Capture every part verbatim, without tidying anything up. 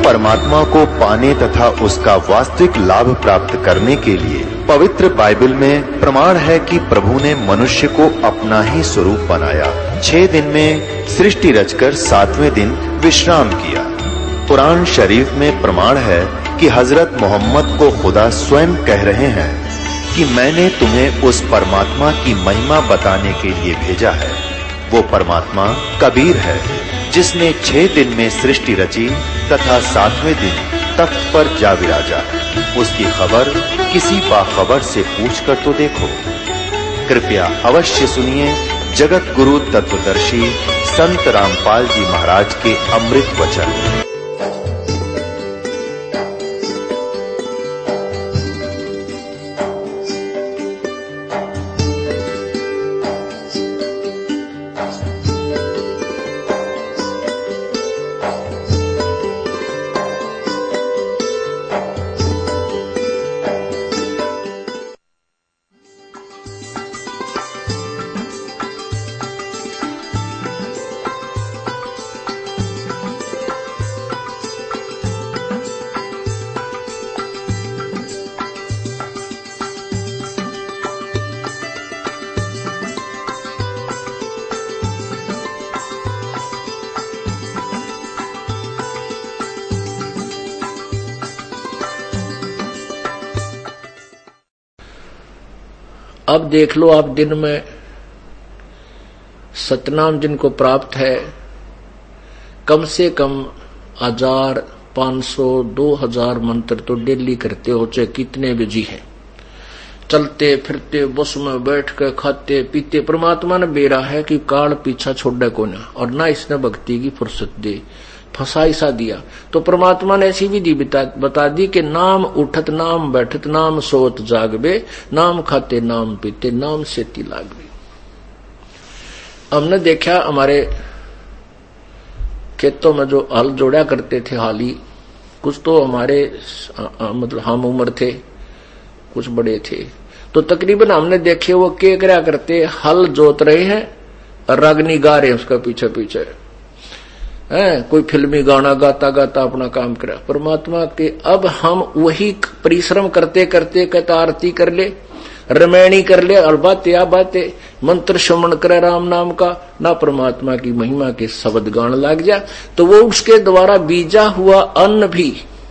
परमात्मा को पाने तथा उसका वास्तविक लाभ प्राप्त करने के लिए पवित्र बाइबल में प्रमाण है कि प्रभु ने मनुष्य को अपना ही स्वरूप बनाया। छह दिन में सृष्टि रचकर सातवें दिन विश्राम किया। कुरान शरीफ में प्रमाण है कि हजरत मोहम्मद को खुदा स्वयं कह रहे हैं कि मैंने तुम्हें उस परमात्मा की महिमा बताने के लिए भेजा है। वो परमात्मा कबीर है जिसने छह दिन में सृष्टि रची तथा सातवें दिन तख्त पर जा विराजा। उसकी खबर किसी बाखबर से पूछकर तो देखो। कृपया अवश्य सुनिए जगत गुरु तत्वदर्शी संत रामपाल जी महाराज के अमृत वचन। अब देख लो, आप दिन में सतनाम जिनको प्राप्त है कम से कम हजार पांच सौ दो हजार मंत्र तो डेली करते हो, चाहे कितने बिजी हैं। चलते फिरते बस में बैठ के खाते पीते। परमात्मा ने बेरा है कि काल पीछा छोड़े को ना, और ना इसने भक्ति की फुर्सत दे, फंसा सा दिया। तो परमात्मा ने ऐसी विधि बता दी कि नाम उठत नाम बैठत नाम सोत जागबे, नाम खाते नाम पीते नाम सेती लागबे। हमने देखा हमारे खेतों में जो हल जोड़ा करते थे हाली, कुछ तो हमारे मतलब हम उम्र थे, कुछ बड़े थे, तो तकरीबन हमने देखे वो क्या क्या करते, हल जोत रहे हैं और रागनी गा रहे हैं उसका पीछे पीछे है। कोई फिल्मी गाना गाता गाता अपना काम करा। परमात्मा के अब हम वही परिश्रम करते करते कहता आरती कर ले, रमैणी कर ले, और बातें आ बातें मंत्र श्रवण करे राम नाम का, ना परमात्मा की महिमा के शब्द गान लग जा, तो वो उसके द्वारा बीजा हुआ अन्न भी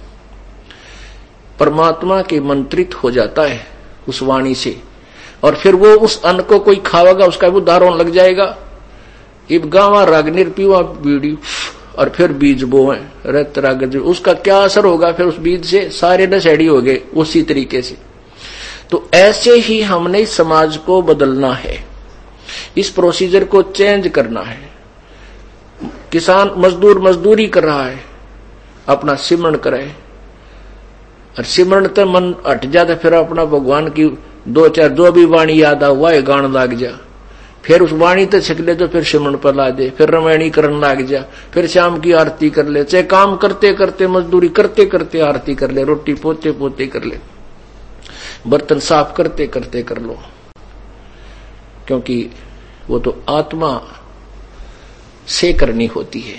परमात्मा के मंत्रित हो जाता है उस वाणी से, और फिर वो उस अन्न को कोई खावेगा उसका भी उदाहरण लग जाएगा। इब गावा रागनिर पीवा बीड़ी और फिर बीज बोए रत राग, उसका क्या असर होगा फिर उस बीज से, सारे नशेड़ी हो गए उसी तरीके से। तो ऐसे ही हमने इस समाज को बदलना है, इस प्रोसीजर को चेंज करना है। किसान मजदूर मजदूरी कर रहा है, अपना सिमरण करे, और सिमरण तो मन हट जाता, फिर अपना भगवान की दो चार जो भी वाणी याद आ हुआ है गान लाग जा, फिर उस वाणी तो छिक ले तो फिर सिमरण पर ला दे, फिर रमैणी करने लाग जा, फिर शाम की आरती कर ले, चाहे काम करते करते मजदूरी करते करते आरती कर ले, रोटी पोते पोते कर ले, बर्तन साफ करते करते कर लो, क्योंकि वो तो आत्मा से करनी होती है।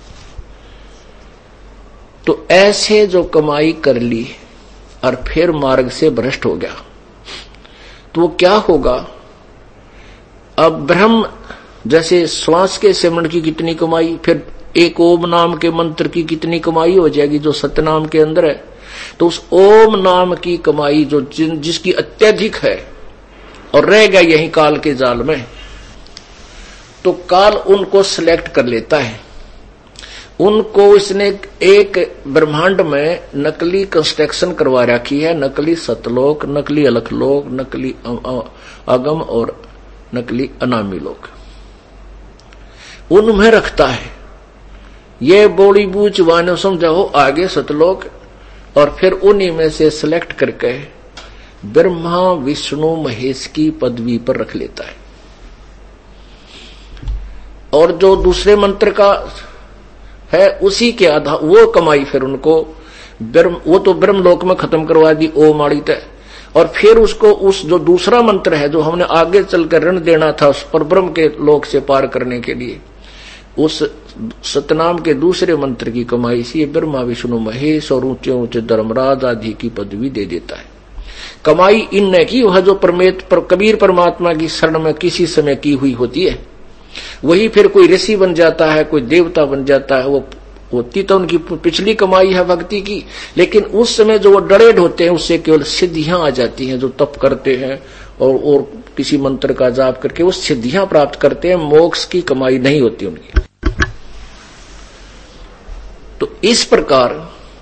तो ऐसे जो कमाई कर ली और फिर मार्ग से भ्रष्ट हो गया, तो वो क्या होगा। अब ब्रह्म जैसे श्वास के सिमरण की कितनी कमाई, फिर एक ओम नाम के मंत्र की कितनी कमाई हो जाएगी जो सतनाम के अंदर है। तो उस ओम नाम की कमाई जो जिन जिसकी अत्यधिक है और रह गया यही काल के जाल में, तो काल उनको सिलेक्ट कर लेता है। उनको इसने एक ब्रह्मांड में नकली कंस्ट्रक्शन करवा रखी है, नकली सतलोक, नकली अलखलोक, नकली अगम और नकली अनामी लोक उनमें रखता है। ये बोली बूझ वाने समझाओ आगे सतलोक, और फिर उन्हीं में से सिलेक्ट करके ब्रह्मा विष्णु महेश की पदवी पर रख लेता है। और जो दूसरे मंत्र का है उसी के आधार वो कमाई फिर उनको ब्रह्म, वो तो ब्रह्मलोक में खत्म करवा दी ओम आड़ी तय, और फिर उसको उस जो दूसरा मंत्र है जो हमने आगे चलकर ऋण देना था उस पर ब्रह्म के लोक से पार करने के लिए, उस सतनाम के दूसरे मंत्र की कमाई से ब्रह्मा विष्णु महेश और ऊंचे ऊंचे धर्मराज आदि की पदवी दे देता है। कमाई इन ने की वह जो परमेत पर कबीर परमात्मा की शरण में किसी समय की हुई होती है, वही फिर कोई ऋषि बन जाता है, कोई देवता बन जाता है। वो होती तो उनकी पिछली कमाई है भक्ति की, लेकिन उस समय जो वो डरेड होते हैं उससे केवल सिद्धियां आ जाती हैं। जो तप करते हैं और, और किसी मंत्र का जाप करके वो सिद्धियां प्राप्त करते हैं, मोक्ष की कमाई नहीं होती उनकी। तो इस प्रकार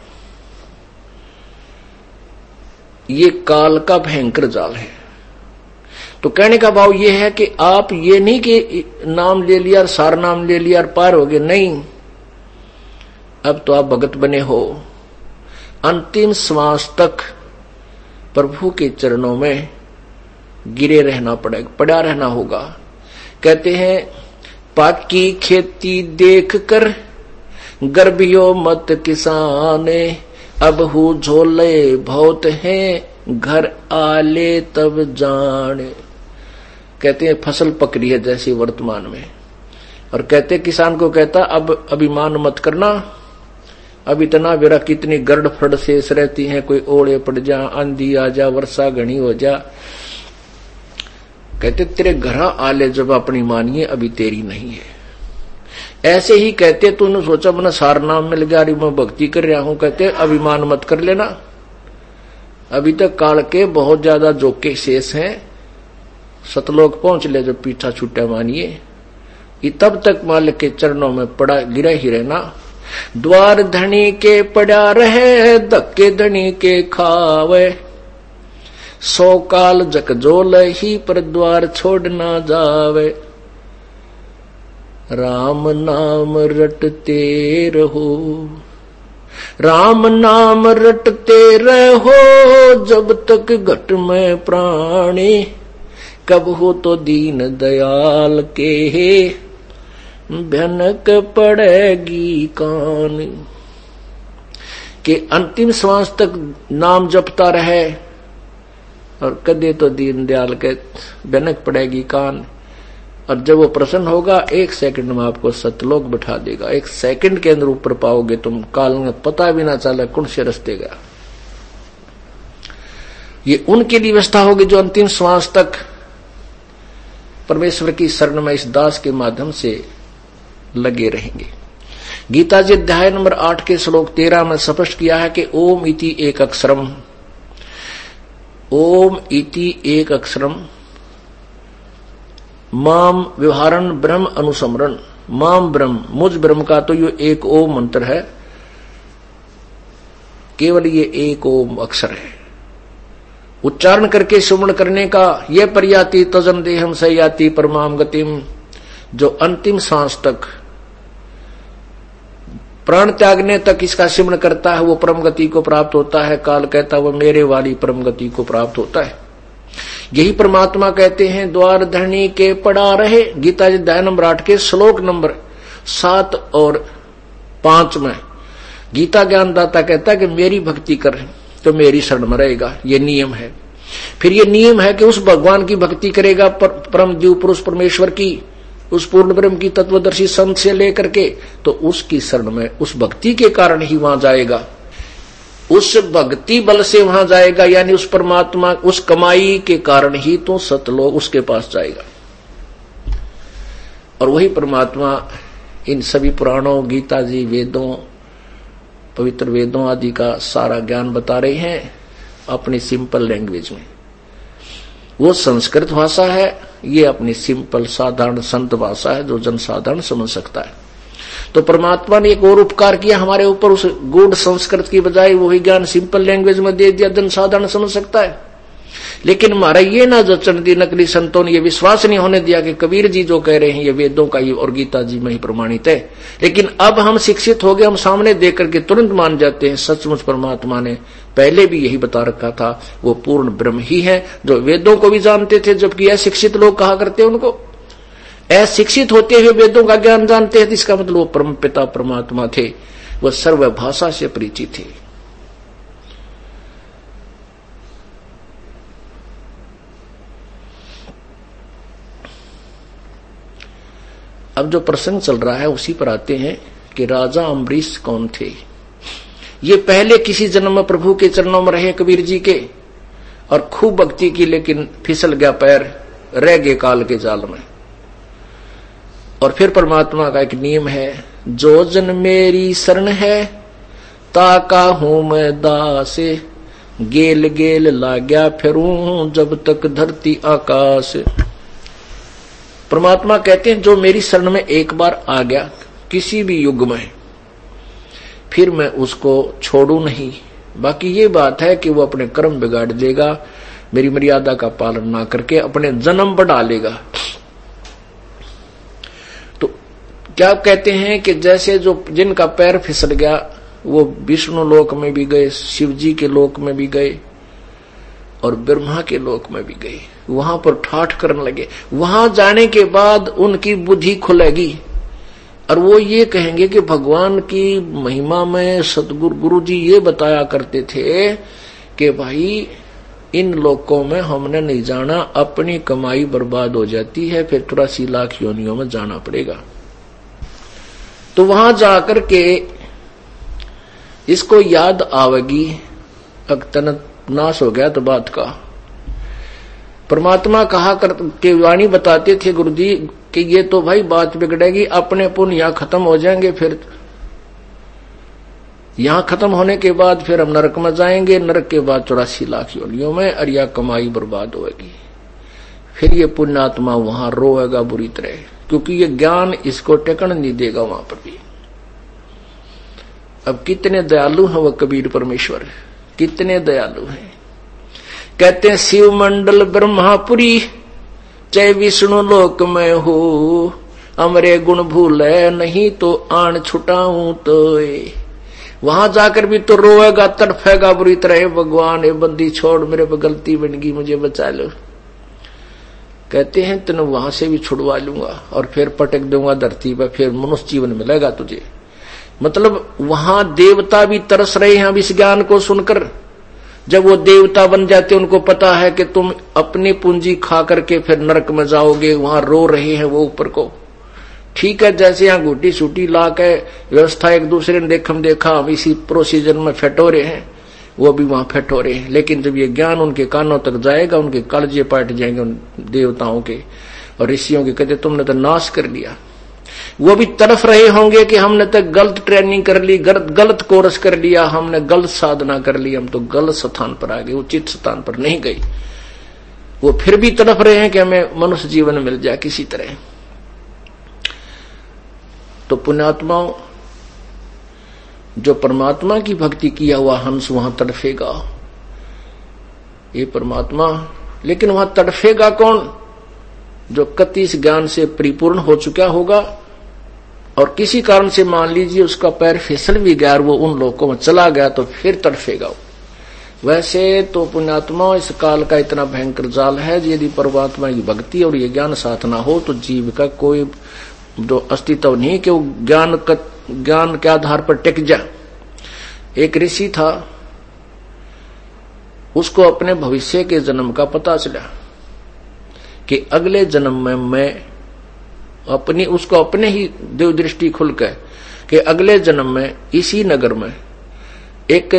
ये काल का भयंकर जाल है। तो कहने का भाव ये है कि आप ये नहीं कि नाम ले लिया, सार नाम ले लिया और पार हो गए, नहीं। अब तो आप भगत बने हो, अंतिम श्वास तक प्रभु के चरणों में गिरे रहना पड़ेगा, पड़ा रहना होगा। कहते हैं पाकी खेती देख कर गर्भियो मत किसाने, अब हु झोले बहुत हैं घर आले तब जाने। कहते हैं फसल पक रही है जैसी वर्तमान में, और कहते किसान को कहता अब अभिमान मत करना, अब इतना बेरा कितनी गर्द फड़ शेष रहती है, कोई ओले पड़ जा, आंधी आ जा, वर्षा घनी हो जा। कहते तेरे घर आले जब अपनी मानिए अभी तेरी नहीं है। ऐसे ही कहते तूने सोचा मैंने सार नाम मिल गया, मैं भक्ति कर रहा हूं, कहते अभिमान मत कर लेना, अभी तक काल के बहुत ज्यादा जोके शेष हैं, सतलोक पहुंच ले जब पीछा छूटा मानिए। ये तब तक मालिक के चरणों में पड़ा गिरा ही रहना। द्वार धनी के पड़ा रहे, धक्के धनी के खावे, सौ काल जकजोल ही पर द्वार छोड़ ना जावे। राम नाम रटते रहो, राम नाम रटते रहो, जब तक घट में प्राणी, कब हो तो दीन दयाल के भनक पड़ेगी कान। के अंतिम श्वास तक नाम जपता रहे और कदे तो दीन दयाल के भनक पड़ेगी कान। और जब वो प्रसन्न होगा एक सेकंड में आपको सतलोक बैठा देगा, एक सेकंड के अंदर ऊपर पाओगे तुम, काल में पता भी ना चला कौन से रास्ते गया। ये उनके लिए व्यवस्था होगी जो अंतिम श्वास तक परमेश्वर की शरण में इस दास के माध्यम से लगे रहेंगे। गीता जी अध्याय नंबर आठ के श्लोक तेरह में स्पष्ट किया है कि ओम इति एक अक्षरम, ओम इति एक अक्षरम माम व्यवहारन ब्रह्म अनुसमरण। माम ब्रह्म, मुझ ब्रह्म का तो ये एक ओम मंत्र है, केवल ये एक ओम अक्षर है। उच्चारण करके सुमरण करने का ये पर्याति तजम देहम सयाति परमाम गतिम, जो अंतिम सांस तक प्राण त्यागने तक इसका सिमरण करता है वो परम गति को प्राप्त होता है। काल कहता है वो मेरे वाली परम गति को प्राप्त होता है। यही परमात्मा कहते हैं द्वार धरणी के पड़ा रहे। गीता जी अध्याय नंबर आठ के श्लोक नंबर सात और पांच में गीता ज्ञानदाता कहता है कि मेरी भक्ति कर तो मेरी शरण में रहेगा, ये नियम है। फिर ये नियम है कि उस भगवान की भक्ति करेगा, पर, परम जीव पुरुष परमेश्वर की, उस पूर्ण ब्रह्म की तत्वदर्शी संत से लेकर के, तो उसकी शरण में उस भक्ति के कारण ही वहां जाएगा, उस भक्ति बल से वहां जाएगा, यानी उस परमात्मा उस कमाई के कारण ही तो सतलोक उसके पास जाएगा। और वही परमात्मा इन सभी पुराणों, गीता जी, वेदों, पवित्र वेदों आदि का सारा ज्ञान बता रहे हैं अपनी सिंपल लैंग्वेज में। वो संस्कृत भाषा है, ये अपनी सिंपल साधारण संत भाषा है जो जनसाधारण समझ सकता है। तो परमात्मा ने एक और उपकार किया हमारे ऊपर, उस गूढ़ संस्कृत की बजाय वही ज्ञान सिंपल लैंग्वेज में दे दिया, जनसाधारण समझ सकता है। लेकिन हमारा ये ना जचन दी नकली संतों ने ये विश्वास नहीं होने दिया कि कबीर जी जो कह रहे हैं ये वेदों का ही और गीता जी में ही प्रमाणित है। लेकिन अब हम शिक्षित हो गए, हम सामने देख करके तुरंत मान जाते हैं सचमुच परमात्मा ने पहले भी यही बता रखा था, वो पूर्ण ब्रह्म ही है जो वेदों को भी जानते थे, जबकि अशिक्षित लोग कहा करते उनको। अशिक्षित होते हुए वेदों का ज्ञान जानते हैं, इसका मतलब वो परम पिता परमात्मा थे, वो सर्व भाषा से परिचित थे। अब जो प्रसंग चल रहा है उसी पर आते हैं कि राजा अम्बरीश कौन थे। ये पहले किसी जन्म में प्रभु के चरणों में रहे कबीर जी के, और खूब भक्ति की, लेकिन फिसल गया पैर, रह गए काल के जाल में। और फिर परमात्मा का एक नियम है, जो जन मेरी शरण है ताका हूं मैं दासे, गेल गेल लाग्या फिरूं जब तक धरती आकाश। परमात्मा कहते हैं जो मेरी शरण में एक बार आ गया किसी भी युग में, फिर मैं उसको छोड़ू नहीं। बाकी ये बात है कि वो अपने कर्म बिगाड़ देगा, मेरी मर्यादा का पालन ना करके अपने जन्म बढ़ा लेगा। तो क्या कहते हैं कि जैसे जो जिनका पैर फिसल गया वो विष्णु लोक में भी गए, शिव जी के लोक में भी गए और ब्रह्मा के लोक में भी गए, वहां पर ठाठ करने लगे। वहां जाने के बाद उनकी बुद्धि खुलेगी और वो ये कहेंगे कि भगवान की महिमा में सतगुरु गुरु जी ये बताया करते थे कि भाई इन लोकों में हमने नहीं जाना, अपनी कमाई बर्बाद हो जाती है, फिर चौरासी लाख योनियों में जाना पड़ेगा। तो वहां जाकर के इसको याद आवेगी, अक्तन नाश हो गया तो बात का। परमात्मा कहा कर के वाणी बताते थे गुरु जी कि ये तो भाई बात बिगड़ेगी, अपने पुण्य यहां खत्म हो जाएंगे, फिर यहां खत्म होने के बाद फिर हम नरक में जाएंगे, नरक के बाद चौरासी लाख योनियों में, और यह कमाई बर्बाद होगी। फिर ये पुण्यात्मा वहां रोएगा बुरी तरह, क्योंकि ये ज्ञान इसको टेकन नहीं देगा वहां पर भी। अब कितने दयालु हैं वह कबीर परमेश्वर, कितने दयालु हैं। कहते हैं शिव मंडल ब्रह्मापुरी जय विष्णु लोक में हो, अमरे गुण भूले नहीं तो आन छुटाऊं तो। वहां जाकर भी तो रोएगा, तड़फेगा बुरी तरह, भगवान ये बंदी छोड़, मेरे पर गलती बन गई, मुझे बचा लो। कहते हैं तेन वहां से भी छुड़वा लूंगा और फिर पटक दूंगा धरती पर, फिर मनुष्य जीवन मिलेगा तुझे। मतलब वहां देवता भी तरस रहे हैं अब इस ज्ञान को सुनकर। जब वो देवता बन जाते उनको पता है कि तुम अपनी पूंजी खा करके फिर नरक में जाओगे, वहां रो रहे हैं वो ऊपर को। ठीक है, जैसे यहाँ घुटी सूटी ला के व्यवस्था एक दूसरे ने देखम देखा, हम इसी प्रोसीजर में फेट हो रहे हैं, वो भी वहां फेट हो रहे हैं। लेकिन जब ये ज्ञान उनके कानों तक जाएगा, उनके कलजे पाट जाएंगे उन देवताओं के और ऋषियों के, कहते तुमने तो नाश कर लिया। वो भी तरफ रहे होंगे कि हमने तो गलत ट्रेनिंग कर ली, गलत कोर्स कर लिया, हमने गलत साधना कर ली, हम तो गलत स्थान पर आ गए, उचित स्थान पर नहीं गए। वो फिर भी तड़प रहे हैं कि हमें मनुष्य जीवन मिल जाए किसी तरह। तो पुण्यात्माओं, जो परमात्मा की भक्ति किया हुआ हंस वहां तड़फेगा, ये परमात्मा। लेकिन वहां तड़फेगा कौन? जो कति इस ज्ञान से परिपूर्ण हो चुका होगा और किसी कारण से मान लीजिए उसका पैर फिसल भी गया और वो उन लोगों में चला गया, तो फिर तड़फेगा। वैसे तो पुण्यात्मा इस काल का इतना भयंकर जाल है, यदि परमात्मा की भक्ति और ये ज्ञान साथ ना हो तो जीव का कोई जो अस्तित्व नहीं कि वो ज्ञान का ज्ञान के आधार पर टिक जाए। एक ऋषि था, उसको अपने भविष्य के जन्म का पता चला कि अगले जन्म में मैं अपनी उसको अपने ही देव दृष्टि खुल के कि अगले जन्म में इसी नगर में एक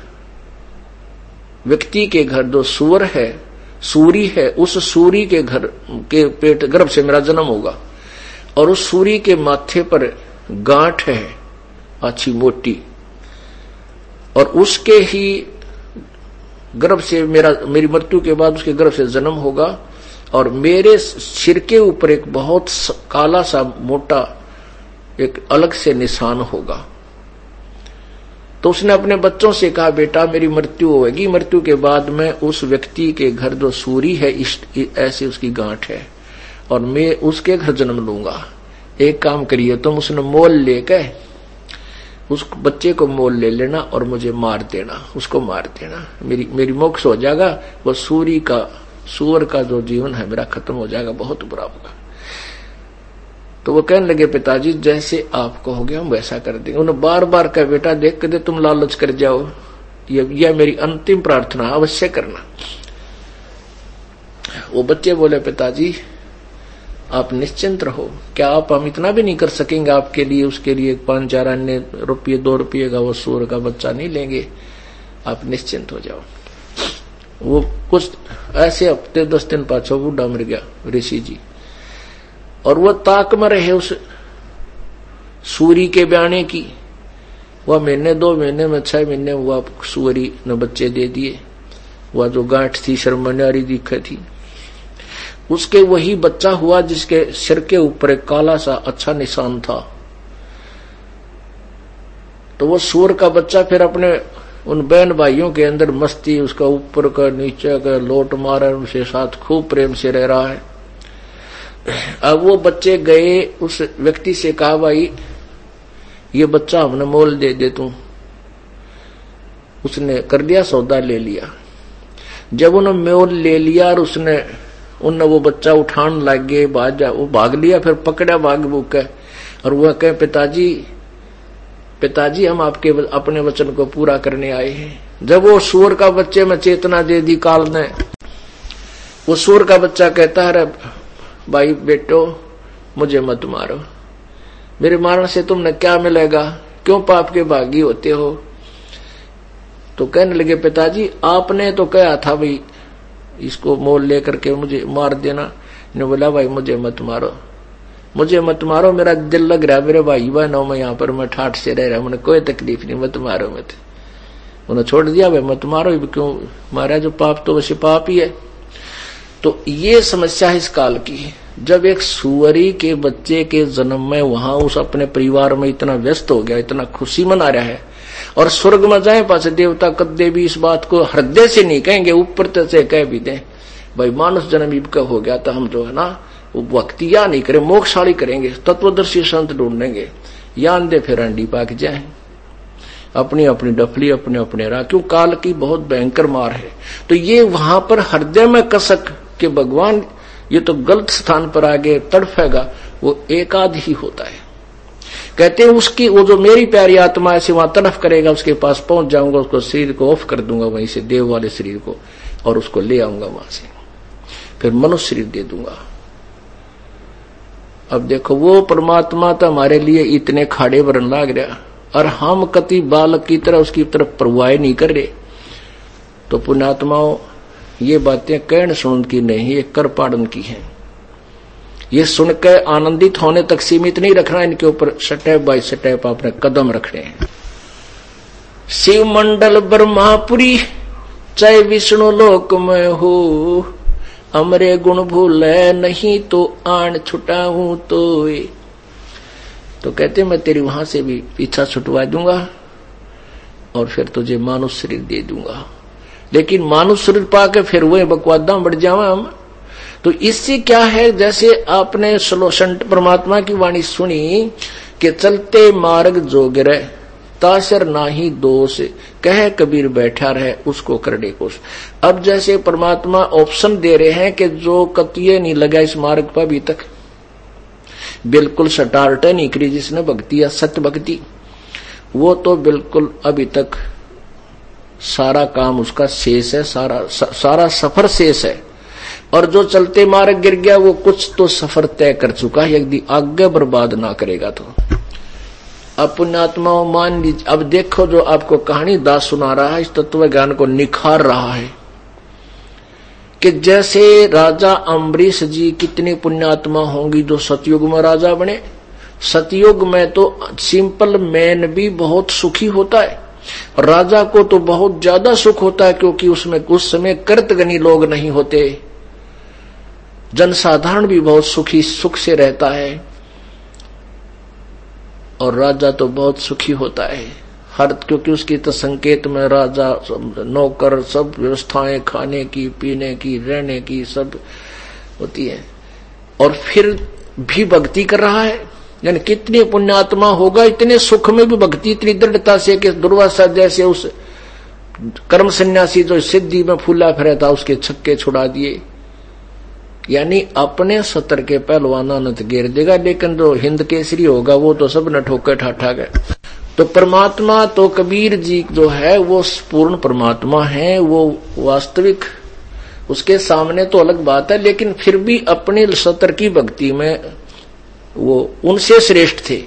व्यक्ति के घर जो सूर है सूरी है, उस सूरी के घर के पेट गर्भ से मेरा जन्म होगा और उस सूरी के माथे पर गांठ है अच्छी मोटी, और उसके ही गर्भ से मेरा मेरी मृत्यु के बाद उसके गर्भ से जन्म होगा और मेरे सिर के ऊपर एक बहुत काला सा मोटा एक अलग से निशान होगा। तो उसने अपने बच्चों से कहा, बेटा मेरी मृत्यु होगी, मृत्यु के बाद मैं उस व्यक्ति के घर जो सूरी है ऐसी उसकी गांठ है और मैं उसके घर जन्म लूंगा। एक काम करिए तुम, उसने मोल लेकर उस बच्चे को मोल ले लेना और मुझे मार देना, उसको मार देना, मेरी मेरी मोक्ष हो जाएगा। वो सूरी का सूअर का जो जीवन है मेरा खत्म हो जाएगा, बहुत बुरा होगा। तो वो कहने लगे, पिताजी जैसे आप कहोगे हम वैसा कर देंगे। उन्होंने बार बार कहा, बेटा देख कर दे तुम लालच कर जाओ, ये यह मेरी अंतिम प्रार्थना अवश्य करना। वो बच्चे बोले, पिताजी आप निश्चिंत रहो। क्या आप हम इतना भी नहीं कर सकेंगे आपके लिए, उसके लिए पांच चार अन्य रुपये दो रुपये का वो सूअर का बच्चा नहीं लेंगे, आप निश्चिंत हो जाओ। वो कुछ ऐसे हफ्ते दस दिन पाछो बूढ़ा मर गया ऋषि जी, और वो ताक में रहे उस सूरी के ब्याने की। वह महीने दो महीने में छह महीने हुआ सूरी ने बच्चे दे दिए। वह जो गांठ थी शर्मन्यारी दिखे थी, उसके वही बच्चा हुआ जिसके सिर के ऊपर एक काला सा अच्छा निशान था। तो वो सूर का बच्चा फिर अपने उन बहन भाइयों के अंदर मस्ती, उसका ऊपर का नीचे का लोट मारा, उनसे साथ खूब प्रेम से रह रहा है। अब वो बच्चे गए उस व्यक्ति से कहा, भाई ये बच्चा हमने मोल दे दे तू। उसने कर दिया सौदा, ले लिया। जब उन्होंने मोल ले लिया और उसने उन वो बच्चा उठान लग गए, भाग वो भाग लिया, फिर पकड़ा भाग भूख है, और वह कहे पिताजी पिताजी हम आपके अपने वचन को पूरा करने आए हैं। जब वो सूअर का बच्चे में चेतना दे दी काल ने, वो सूअर का बच्चा कहता है, भाई बेटो मुझे मत मारो, मेरे मारने से तुमने क्या मिलेगा, क्यों पाप के भागी होते हो। तो कहने लगे पिताजी आपने तो कहा था भाई इसको मोल लेकर के मुझे मार देना। ने बोला भाई मुझे मत मारो, मुझे मत मारो, मेरा दिल लग रहा है मेरे भाई बहनों में, यहाँ पर मैं ठाठ से रह रहा हूं, मुझे कोई तकलीफ नहीं, मत मारो मत। उन्हें छोड़ दिया, भाई मत मारो, क्यों मारा, जो पाप तो वैसे पाप ही है। तो ये समस्या है इस काल की। जब एक सुअरी के बच्चे के जन्म में वहां उस अपने परिवार में इतना व्यस्त हो गया, इतना खुशी मना रहा है, और स्वर्ग में जाए पास देवता कद्दे भी इस बात को हृदय से नहीं कहेंगे, ऊपर से कह भी दें भाई मानुष जन्म इबका हो गया, तो हम जो है ना वो भक्तिया नहीं करें, मोक्षशाली करेंगे, तत्वदर्शी संत ढूंढेंगे, या अंधे फिर अंडी पाक जाए, अपनी अपनी डफली अपने अपने राह। क्यों काल की बहुत भयंकर मार है। तो ये वहां पर हृदय में कसक के भगवान ये तो गलत स्थान पर आगे तड़फेगा, वो एकाध ही होता है। कहते हैं उसकी वो जो मेरी प्यारी आत्मा ऐसे वहां तड़फ करेगा, उसके पास पहुंच जाऊंगा, उसको शरीर को ऑफ कर दूंगा वहीं से, देव वाले शरीर को, और उसको ले आऊंगा वहां से, फिर मनुष्य शरीर दे दूंगा। अब देखो वो परमात्मा तो हमारे लिए इतने खाड़े भरन लाग रहा, और हम कति बालक की तरह उसकी तरफ परवाह नहीं कर रहे। तो पुण्यात्माओं ये बातें कहन सुन की नहीं, ये कर पाड़न की हैं। ये सुनकर आनंदित होने तक सीमित नहीं रखना, इनके ऊपर स्टेप बाय स्टेप अपने कदम रखने हैं। शिव मंडल ब्रह्मापुरी चाहे विष्णु लोक में हो, अमरे गुण भूले नहीं तो आन छुटाऊं तो। तो कहते मैं तेरी वहां से भी पीछा छुटवा दूंगा और फिर तुझे मानुष शरीर दे दूंगा। लेकिन मानुष शरीर पाके फिर वही बकवादा बढ़ जावा हम। तो इससे क्या है, जैसे आपने संत परमात्मा की वाणी सुनी कि चलते मार्ग जोगिरे तासर नाही दोष, कहे कबीर बैठा रहे उसको करने कोश। अब जैसे परमात्मा ऑप्शन दे रहे हैं कि जो कतिये नहीं लगा इस मार्ग पर अभी तक, बिल्कुल सटारट नहीं करी जिसने भक्ति या सत्य भक्ति, वो तो बिल्कुल अभी तक सारा काम उसका शेष है, सारा सारा सफर शेष है। और जो चलते मार्ग गिर गया वो कुछ तो सफर तय कर चुका है, यदि आगे बर्बाद ना करेगा तो। अब पुण्यात्माओं मान लीजिए, अब देखो जो आपको कहानी दास सुना रहा है इस तत्व ज्ञान को निखार रहा है कि जैसे राजा अम्बरीश जी कितनी पुण्यात्मा होंगी जो सतयुग में राजा बने। सतयुग में तो सिंपल मैन भी बहुत सुखी होता है, राजा को तो बहुत ज्यादा सुख होता है, क्योंकि उसमें उस समय कर्तगनी लोग नहीं होते, जनसाधारण भी बहुत सुखी सुख से रहता है, और राजा तो बहुत सुखी होता है हर, क्योंकि उसकी तो संकेत में राजा नौकर सब व्यवस्थाएं खाने की पीने की रहने की सब होती है, और फिर भी भक्ति कर रहा है। यानी कितनी पुण्यात्मा होगा, इतने सुख में भी भक्ति इतनी दृढ़ता से कि दुर्वासा जैसे उस कर्म सन्यासी जो सिद्धि में फूला फिरा था उसके छक्के छुड़ा दिए। यानी अपने सतर के पहलवाना न तो गिर देगा, लेकिन जो हिंद केसरी होगा वो तो सब न ठोके ठाठा गए। तो परमात्मा तो कबीर जी जो है वो पूर्ण परमात्मा है, वो वास्तविक उसके सामने तो अलग बात है, लेकिन फिर भी अपने सतर की भक्ति में वो उनसे श्रेष्ठ थे।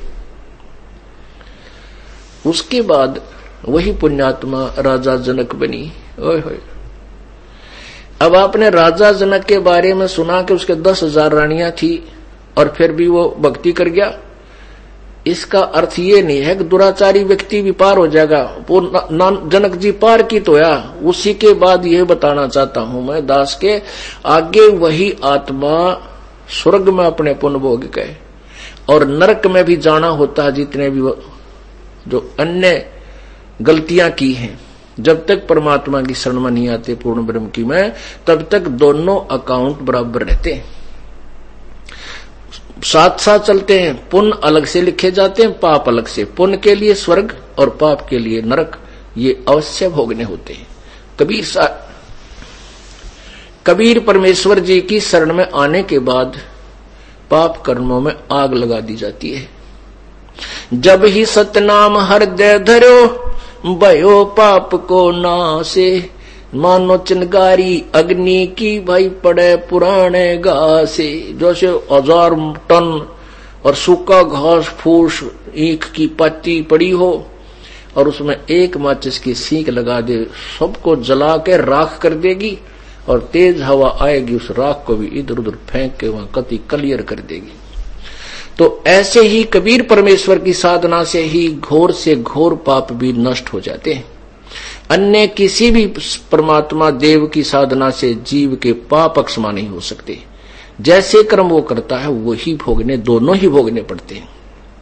उसके बाद वही पुण्यात्मा राजा जनक बनी। ओए होए, अब आपने राजा जनक के बारे में सुना कि उसके दस हजार रानियां थी और फिर भी वो भक्ति कर गया। इसका अर्थ ये नहीं है कि दुराचारी व्यक्ति भी पार हो जाएगा। वो जनक जी पार की तो या उसी के बाद यह बताना चाहता हूं मैं दास के आगे, वही आत्मा स्वर्ग में अपने पुण्य भोग गए और नरक में भी जाना होता है। जितने भी जो अन्य गलतियां की हैं, जब तक परमात्मा की शरण में नहीं आते पूर्ण ब्रह्म की में, तब तक दोनों अकाउंट बराबर रहते हैं, साथ साथ चलते हैं। पुण्य अलग से लिखे जाते हैं, पाप अलग से। पुण्य के लिए स्वर्ग और पाप के लिए नरक, ये अवश्य भोगने होते हैं। कबीर सा कबीर परमेश्वर जी की शरण में आने के बाद पाप कर्मों में आग लगा दी जाती है। जब ही सतनाम हृदय धरो भयो पाप को नासे, मानो चिनगारी अग्नि की भाई पड़े पुराने घासे। जैसे हजार टन और सूखा घास फूस ईख की पत्ती पड़ी हो और उसमें एक माचिस की सीख लगा दे, सबको जला के राख कर देगी और तेज हवा आएगी, उस राख को भी इधर उधर फेंक के वहां कति क्लियर कर देगी। तो ऐसे ही कबीर परमेश्वर की साधना से ही घोर से घोर पाप भी नष्ट हो जाते हैं। अन्य किसी भी परमात्मा देव की साधना से जीव के पाप अक्षमा नहीं हो सकते। जैसे कर्म वो करता है वही भोगने, दोनों ही भोगने पड़ते हैं।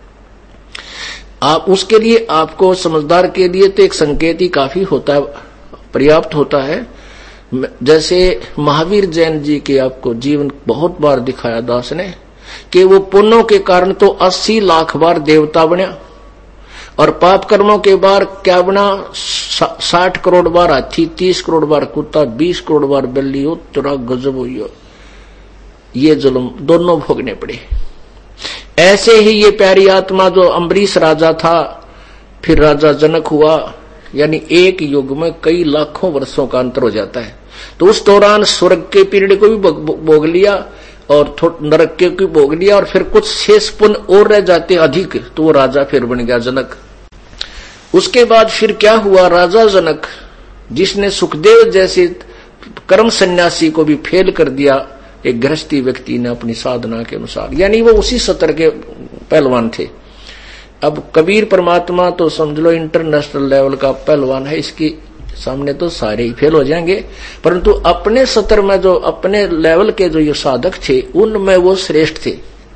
आप उसके लिए, आपको समझदार के लिए तो एक संकेत ही काफी होता है, पर्याप्त होता है। जैसे महावीर जैन जी के आपको जीवन बहुत बार दिखाया दास ने कि वो पुण्यों के कारण तो अस्सी लाख बार देवता बना और पाप कर्मों के बार क्या बना, साठ करोड़ बार हाथी, तीस करोड़ बार कुत्ता, बीस करोड़ बार बिल्ली हो, तेरा गजब हुई हो। ये जुल्म दोनों भोगने पड़े। ऐसे ही ये प्यारी आत्मा जो अम्बरीश राजा था, फिर राजा जनक हुआ, यानी एक युग में कई लाखों वर्षों का अंतर हो जाता है। तो उस दौरान स्वर्ग के पीरियड को भी भोग लिया और नरक के भी भोग लिया और फिर कुछ शेष पुण्य और रह जाते अधिक, तो वो राजा फिर बन गया जनक। उसके बाद फिर क्या हुआ, राजा जनक जिसने सुखदेव जैसे कर्म सन्यासी को भी फेल कर दिया, एक गृहस्थी व्यक्ति ने अपनी साधना के अनुसार, यानी वो उसी सतर के पहलवान थे। अब कबीर परमात्मा तो समझ लो इंटरनेशनल लेवल का पहलवान है, इसकी सामने तो सारे ही फेल हो जाएंगे, परंतु अपने सतर में जो अपने लेवल के जो ये साधक थे उनमें वो श्रेष्ठ थे।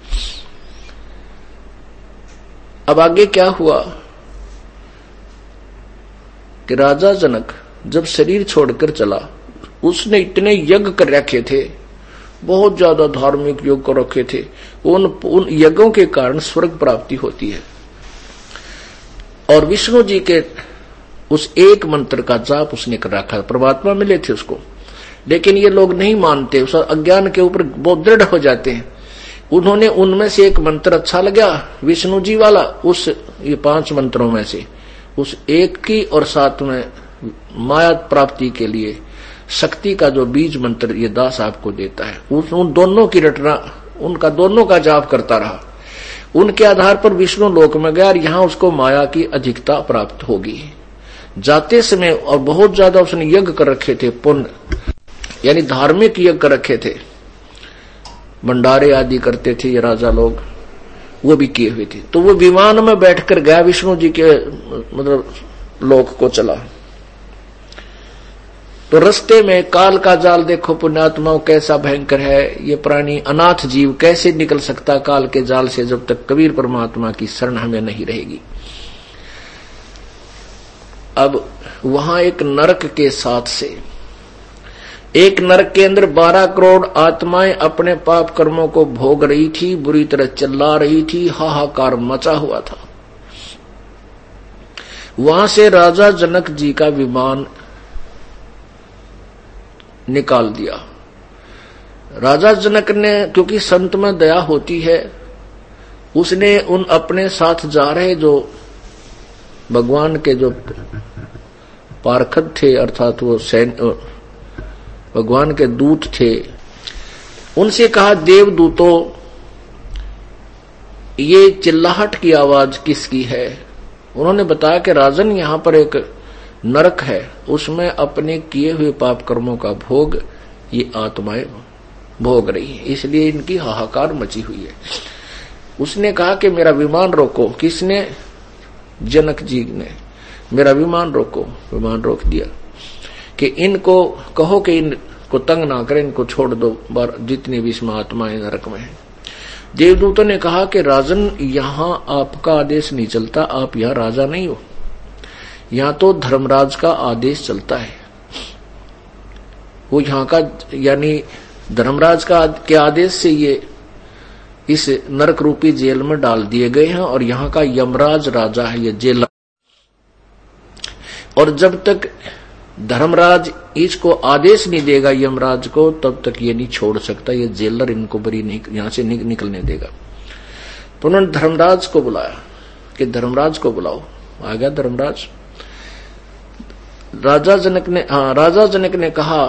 अब आगे क्या हुआ कि राजा जनक जब शरीर छोड़कर चला, उसने इतने यज्ञ कर रखे थे, बहुत ज्यादा धार्मिक योग कर रखे थे। उन उन यज्ञों के कारण स्वर्ग प्राप्ति होती है और विष्णु जी के उस एक मंत्र का जाप उसने कर रखा। परमात्मा मिले थे उसको, लेकिन ये लोग नहीं मानते, उस अज्ञान के ऊपर बहुत दृढ़ हो जाते हैं। उन्होंने उनमें से एक मंत्र अच्छा लगा विष्णु जी वाला, उस ये पांच मंत्रों में से उस एक की और साथ में माया प्राप्ति के लिए शक्ति का जो बीज मंत्र ये दास आपको देता है, उस उन दोनों की रटना, उनका दोनों का जाप करता रहा। उनके आधार पर विष्णु लोक में गया और यहां उसको माया की अधिकता प्राप्त होगी। जाते समय और बहुत ज्यादा उसने यज्ञ कर रखे थे, पुण्य यानी धार्मिक यज्ञ कर रखे थे, भंडारे आदि करते थे ये राजा लोग, वो भी किए हुए थे। तो वो विमान में बैठकर गया, विष्णु जी के मतलब लोक को चला। तो रास्ते में काल का जाल देखो पुण्यात्माओं कैसा भयंकर है। ये प्राणी अनाथ जीव कैसे निकल सकता काल के जाल से, जब तक कबीर परमात्मा की शरण हमें नहीं रहेगी। अब वहां एक नरक के साथ से, एक नरक के अंदर बारह करोड़ आत्माएं अपने पाप कर्मों को भोग रही थी, बुरी तरह चिल्ला रही थी, हाहाकार मचा हुआ था। वहां से राजा जनक जी का विमान निकाल दिया। राजा जनक ने, क्योंकि संत में दया होती है, उसने उन अपने साथ जा रहे जो भगवान के जो पार्षद थे, अर्थात वो सैन्य भगवान के दूत थे। उनसे कहा, देवदूतों, ये चिल्लाहट की आवाज किसकी है? उन्होंने बताया कि राजन, यहां पर एक नरक है, उसमें अपने किए हुए पाप कर्मों का भोग ये आत्माएं भोग रही है, इसलिए इनकी हाहाकार मची हुई है। उसने कहा कि मेरा विमान रोको। किसने? जनक जी ने। मेरा विमान रोको। विमान रोक दिया कि इनको कहो कि इनको तंग ना करें, इनको छोड़ दो, बार जितनी भी इसमें आत्माएं नरक में है। देवदूतों ने कहा कि राजन, यहां आपका आदेश नहीं चलता, आप यहां राजा नहीं हो, यहां तो धर्मराज का आदेश चलता है। वो यहां का, यानी धर्मराज का के आदेश से ये इस नरक रूपी जेल में डाल दिए गए हैं, और यहां का यमराज राजा है ये जेल। और जब तक धर्मराज इसको आदेश नहीं देगा यमराज को, तब तक ये नहीं छोड़ सकता, ये जेलर इनको बरी नहीं, यहां से निक, निकलने देगा। तो उन्होंने धर्मराज को बुलाया कि धर्मराज को बुलाओ। आ गया धर्मराज। राजा जनक ने हाँ राजा जनक ने कहा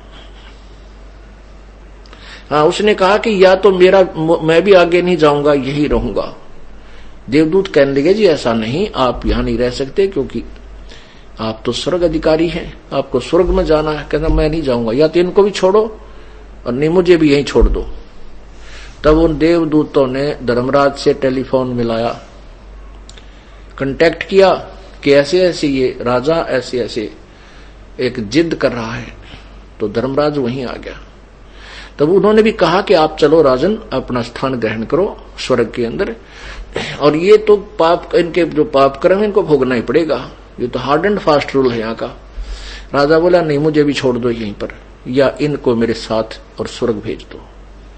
हाँ उसने कहा कि या तो मेरा मैं भी आगे नहीं जाऊंगा, यही रहूंगा। देवदूत कहने लगे, जी ऐसा नहीं, आप यहां नहीं रह सकते, क्योंकि आप तो स्वर्ग अधिकारी हैं, आपको स्वर्ग में जाना है। कहना मैं नहीं जाऊंगा, या तो इनको भी छोड़ो और नहीं मुझे भी यहीं छोड़ दो। तब उन देवदूतों ने धर्मराज से टेलीफोन मिलाया, कांटेक्ट किया कि ऐसे ऐसे ये राजा ऐसे ऐसे एक जिद कर रहा है। तो धर्मराज वहीं आ गया। तब उन्होंने भी कहा कि आप चलो राजन, अपना स्थान ग्रहण करो स्वर्ग के अंदर, और ये तो पाप, इनके जो पाप कर्म इनको भोगना ही पड़ेगा, ये तो हार्ड एंड फास्ट रूल है यहाँ का। राजा बोला, नहीं मुझे भी छोड़ दो यहीं पर, या इनको मेरे साथ और स्वर्ग भेज दो,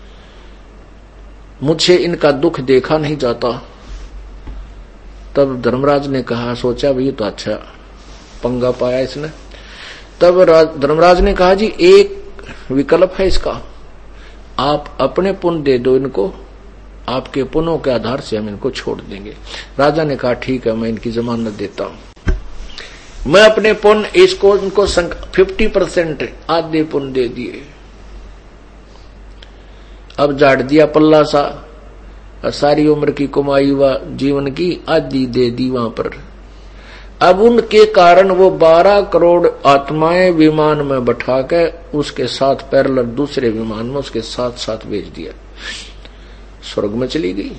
मुझे इनका दुख देखा नहीं जाता। तब धर्मराज ने कहा, सोचा भाई तो अच्छा पंगा पाया इसने। तब धर्मराज ने कहा, जी एक विकल्प है इसका, आप अपने पुण्य दे दो इनको, आपके पुण्यों के आधार से हम इनको छोड़ देंगे। राजा ने कहा, ठीक है, मैं इनकी जमानत देता हूं, मैं अपने पुण्य इसको इनको फिफ्टी परसेंट आधे पुण्य दे दिए। अब जाट दिया पल्ला सा, सारी उम्र की कमाई व जीवन की आधी दे दी वहां पर। अब उनके कारण वो बारह करोड़ आत्माएं विमान में बैठा के उसके साथ पैरेलल दूसरे विमान में उसके साथ साथ भेज दिया, स्वर्ग में चली गई।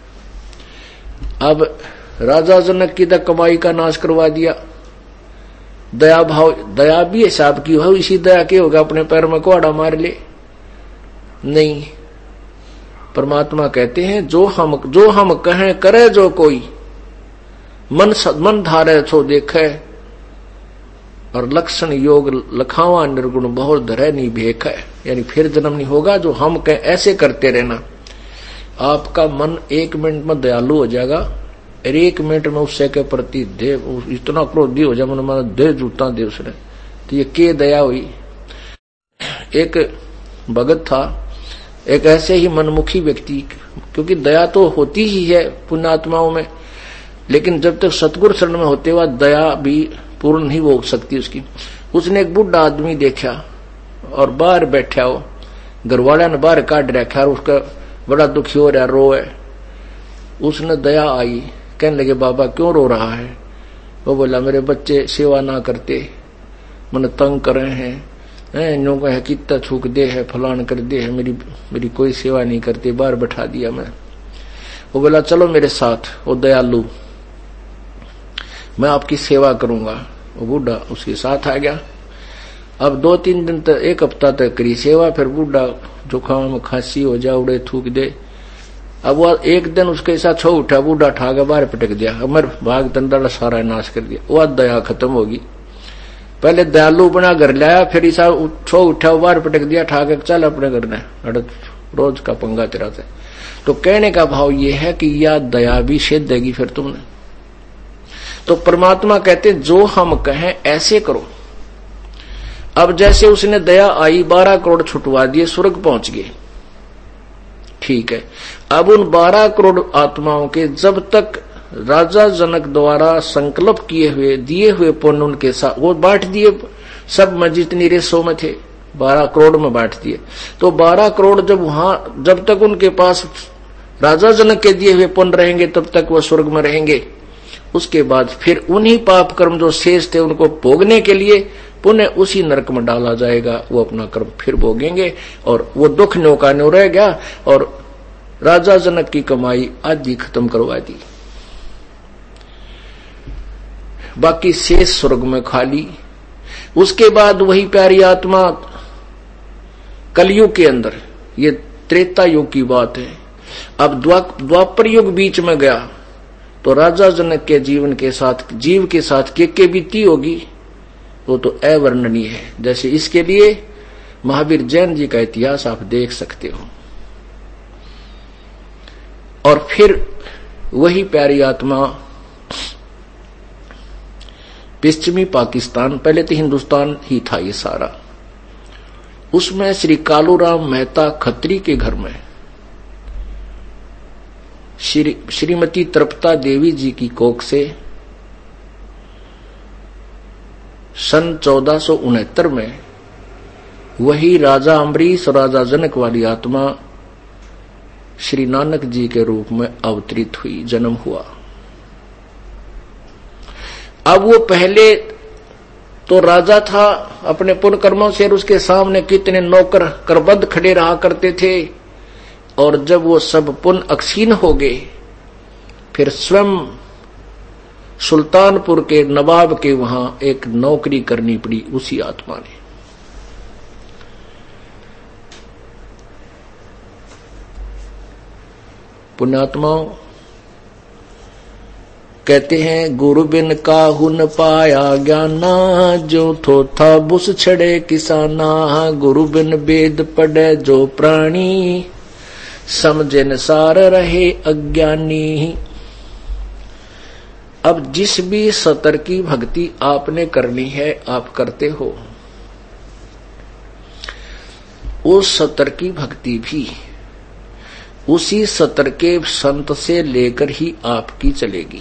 अब राजा जनक की तक कमाई का नाश करवा दिया। दया भाव, दया भी हिसाब की हो, इसी दया के होगा अपने पैर में कुहाड़ा मार ले? नहीं। परमात्मा कहते हैं, जो हम जो हम कहें करे जो कोई, मन मन धारे सो देखे, और लक्षण योग लखावा निर्गुण बहुत धरे नहीं भेख है, यानी फिर जन्म नहीं होगा। जो हम कहें ऐसे करते रहना, आपका मन एक मिनट में दयालु हो जाएगा, और एक मिनट में उससे के प्रति देव इतना क्रोधी हो जाए, मन माना दे जूता दे उसने। तो ये के दया हुई। एक भगत था, एक ऐसे ही मनमुखी व्यक्ति, क्योंकि दया तो होती ही है पुण्यात्माओं में, लेकिन जब तक सतगुरु शरण में होते हुआ दया भी पूर्ण नहीं हो सकती उसकी। उसने एक बुढ़ा आदमी देखा और बाहर बैठा हो, घरवाला ने बाहर काट रखा और उसका बड़ा दुखी हो रहा, रो है। उसने दया आई, कहने लगे, बाबा क्यों रो रहा है? वो बोला, मेरे बच्चे सेवा ना करते, मन तंग कर रहे हैं, इन को है कितना थूक दे है, फलान कर दे है, मेरी मेरी कोई सेवा नहीं करते, बाहर बैठा दिया मैं। वो बोला, चलो मेरे साथ, वो दयालु, मैं आपकी सेवा करूंगा। वो बूढ़ा उसके साथ आ गया। अब दो तीन दिन तक, एक हफ्ता तक करी सेवा, फिर बूढ़ा जुकाम खांसी हो जा, उड़े थूक दे। अब वो एक दिन उसके साथ छो उठा, बूढ़ा ठा के बाहर पटक दिया, अमर भाग दंडा सारा नाश कर दिया। वह दया खत्म होगी। पहले दयालु बना घर लाया, फिर ऐसा छो उठा, बाहर पटक दिया, ठा के चल अपने घर ने, रोज का पंगा तेरा से। तो कहने का भाव ये है कि यह दया भी सेध देगी फिर तुमने। तो परमात्मा कहते, जो हम कहें ऐसे करो। अब जैसे उसने दया आई, बारह करोड़ छुटवा दिए, स्वर्ग पहुंच गए, ठीक है। अब उन बारह करोड़ आत्माओं के जब तक राजा जनक द्वारा संकल्प किए हुए दिए हुए पुण्य उनके साथ वो बांट दिए, सब में जितनी रेसों में थे, बारह करोड़ में बांट दिए। तो बारह करोड़ जब वहां, जब तक उनके पास राजा जनक के दिए हुए पुण्य रहेंगे तब तक वह स्वर्ग में रहेंगे। उसके बाद फिर उन्हीं पाप कर्म जो शेष थे उनको भोगने के लिए पुनः उसी नरक में डाला जाएगा। वो अपना कर्म फिर भोगेंगे और वो दुख न्यो का न्यो रह गया और राजा जनक की कमाई आदि खत्म करवा दी, बाकी शेष स्वर्ग में खाली। उसके बाद वही प्यारी आत्मा कलयुग के अंदर, ये त्रेता युग की बात है, अब द्वापर युग बीच में गया तो राजा जनक के जीवन के साथ, जीव के साथ के के बीती होगी वो तो अवर्णनीय है। जैसे इसके लिए महावीर जैन जी का इतिहास आप देख सकते हो। और फिर वही प्यारी आत्मा पश्चिमी पाकिस्तान, पहले तो हिंदुस्तान ही था ये सारा, उसमें श्री कालूराम मेहता खत्री के घर में श्री श्रीमती तृप्ता देवी जी की कोख से सन चौदह सौ उनहत्तर में वही राजा अम्बरीश और राजा जनक वाली आत्मा श्री नानक जी के रूप में अवतरित हुई, जन्म हुआ। अब वो पहले तो राजा था अपने पुण्य कर्मों से, उसके सामने कितने नौकर करबद्ध खड़े रहा करते थे। और जब वो सब पुण्य अक्षीण हो गए फिर स्वयं सुल्तानपुर के नवाब के वहां एक नौकरी करनी पड़ी उसी आत्मा ने। पुण्यात्माओं कहते हैं गुरु बिन काहू न पाया ज्ञाना, जो थो था बुस छड़े किसाना। गुरु बिन वेद पढ़े जो प्राणी, समझे न सार रहे अज्ञानी। अब जिस भी सतर की भक्ति आपने करनी है आप करते हो, उस सतर की भक्ति भी उसी सतर के संत से लेकर ही आपकी चलेगी।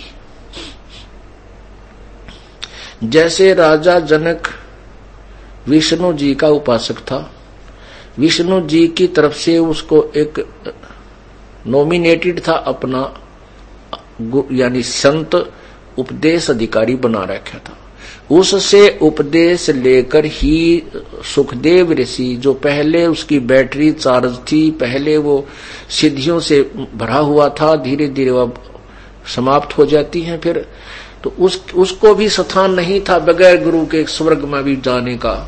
जैसे राजा जनक विष्णु जी का उपासक था, विष्णु जी की तरफ से उसको एक नॉमिनेटेड था अपना यानी संत उपदेश अधिकारी बना रखा था। उससे उपदेश लेकर ही सुखदेव ऋषि, जो पहले उसकी बैटरी चार्ज थी, पहले वो सिद्धियों से भरा हुआ था, धीरे धीरे वह समाप्त हो जाती हैं फिर, तो उस उसको भी स्थान नहीं था बगैर गुरु के स्वर्ग में भी जाने का।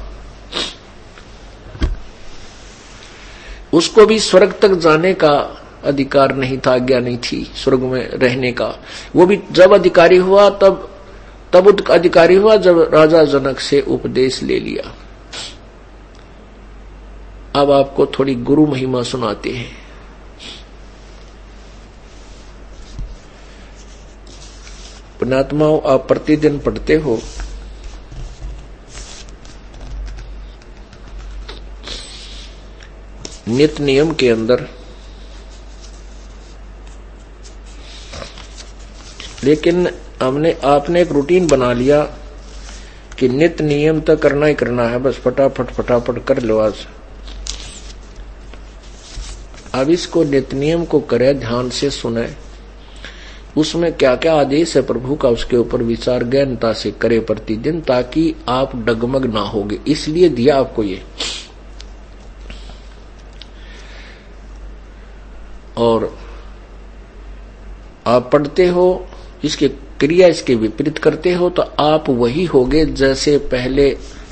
उसको भी स्वर्ग तक जाने का अधिकार नहीं था, आज्ञा नहीं थी स्वर्ग में रहने का। वो भी जब अधिकारी हुआ तब तब अधिकारी हुआ जब राजा जनक से उपदेश ले लिया। अब आपको थोड़ी गुरु महिमा सुनाते हैं। पुण्यात्माओं, आप प्रतिदिन पढ़ते हो नित्य नियम के अंदर, लेकिन हमने आपने एक रूटीन बना लिया कि नित्य नियम तो करना ही करना है, बस फटाफट फटाफट कर लो आज। अब इसको नित्य नियम को करे, ध्यान से सुने, उसमें क्या क्या आदेश है प्रभु का उसके ऊपर विचार गहनता से करे प्रतिदिन, ताकि आप डगमग ना होगे। इसलिए दिया आपको ये। और आप पढ़ते हो, इसके क्रिया इसके विपरीत करते हो तो आप वही होगे जैसे पहले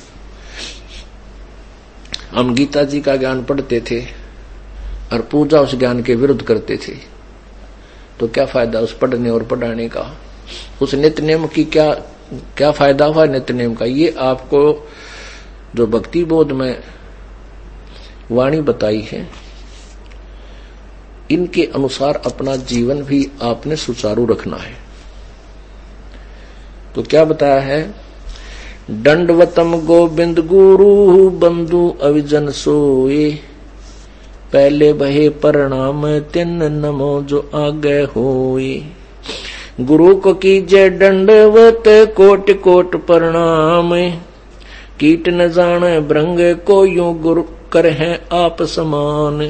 हम गीता जी का ज्ञान पढ़ते थे और पूजा उस ज्ञान के विरुद्ध करते थे। तो क्या फायदा उस पढ़ने और पढ़ाने का? उस नित्य नियम की क्या क्या फायदा हुआ नित्य नियम का? ये आपको जो भक्ति बोध में वाणी बताई है, इनके अनुसार अपना जीवन भी आपने सुचारू रखना है। तो क्या बताया है? दंडवतम गोविंद गुरु बंधु अविजन सोए, पहले बहे प्रणाम तिन नमो जो आगे होए। गुरु को कीजे दंडवत कोट कोट प्रणाम, कीट न जाने भृंग को यूं गुरु कर हैं आप समान।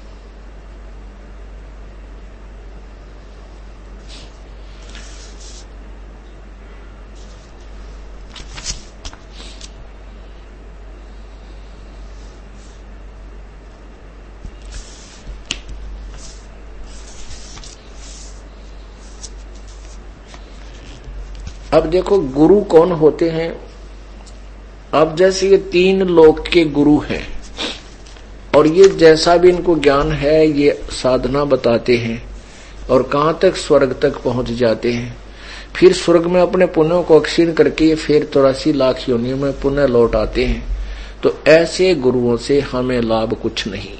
अब देखो गुरु कौन होते हैं। अब जैसे ये तीन लोक के गुरु हैं और ये जैसा भी इनको ज्ञान है ये साधना बताते हैं और कहां तक स्वर्ग तक पहुंच जाते हैं। फिर स्वर्ग में अपने पुण्यों को अक्षीण करके ये फिर चौरासी लाख योनियों में पुण्य लौट आते हैं। तो ऐसे गुरुओं से हमें लाभ कुछ नहीं।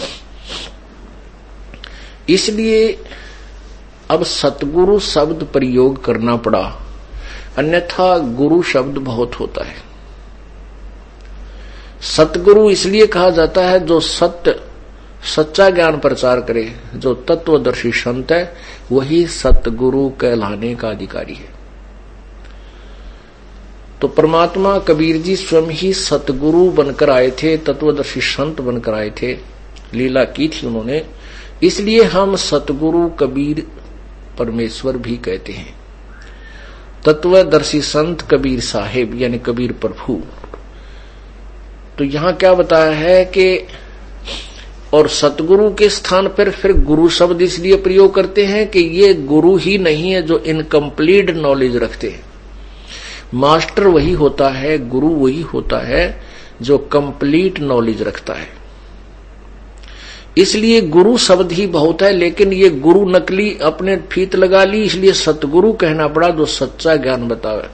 इसलिए अब सतगुरु शब्द प्रयोग करना पड़ा, अन्यथा गुरु शब्द बहुत होता है। सतगुरु इसलिए कहा जाता है जो सत्य सच्चा ज्ञान प्रचार करे, जो तत्वदर्शी संत है वही सतगुरु कहलाने का अधिकारी है। तो परमात्मा कबीर जी स्वयं ही सतगुरु बनकर आए थे, तत्वदर्शी संत बनकर आए थे, लीला की थी उन्होंने। इसलिए हम सतगुरु कबीर परमेश्वर भी कहते हैं। तत्वदर्शी संत कबीर साहिब यानी कबीर प्रभु। तो यहां क्या बताया है कि और सतगुरु के स्थान पर फिर गुरु शब्द इसलिए प्रयोग करते हैं कि ये गुरु ही नहीं है जो इनकम्प्लीट नॉलेज रखते हैं। मास्टर वही होता है, गुरु वही होता है जो कंप्लीट नॉलेज रखता है। इसलिए गुरु शब्द ही बहुत है, लेकिन ये गुरु नकली अपने फीत लगा ली, इसलिए सतगुरु कहना पड़ा जो सच्चा ज्ञान बतावे।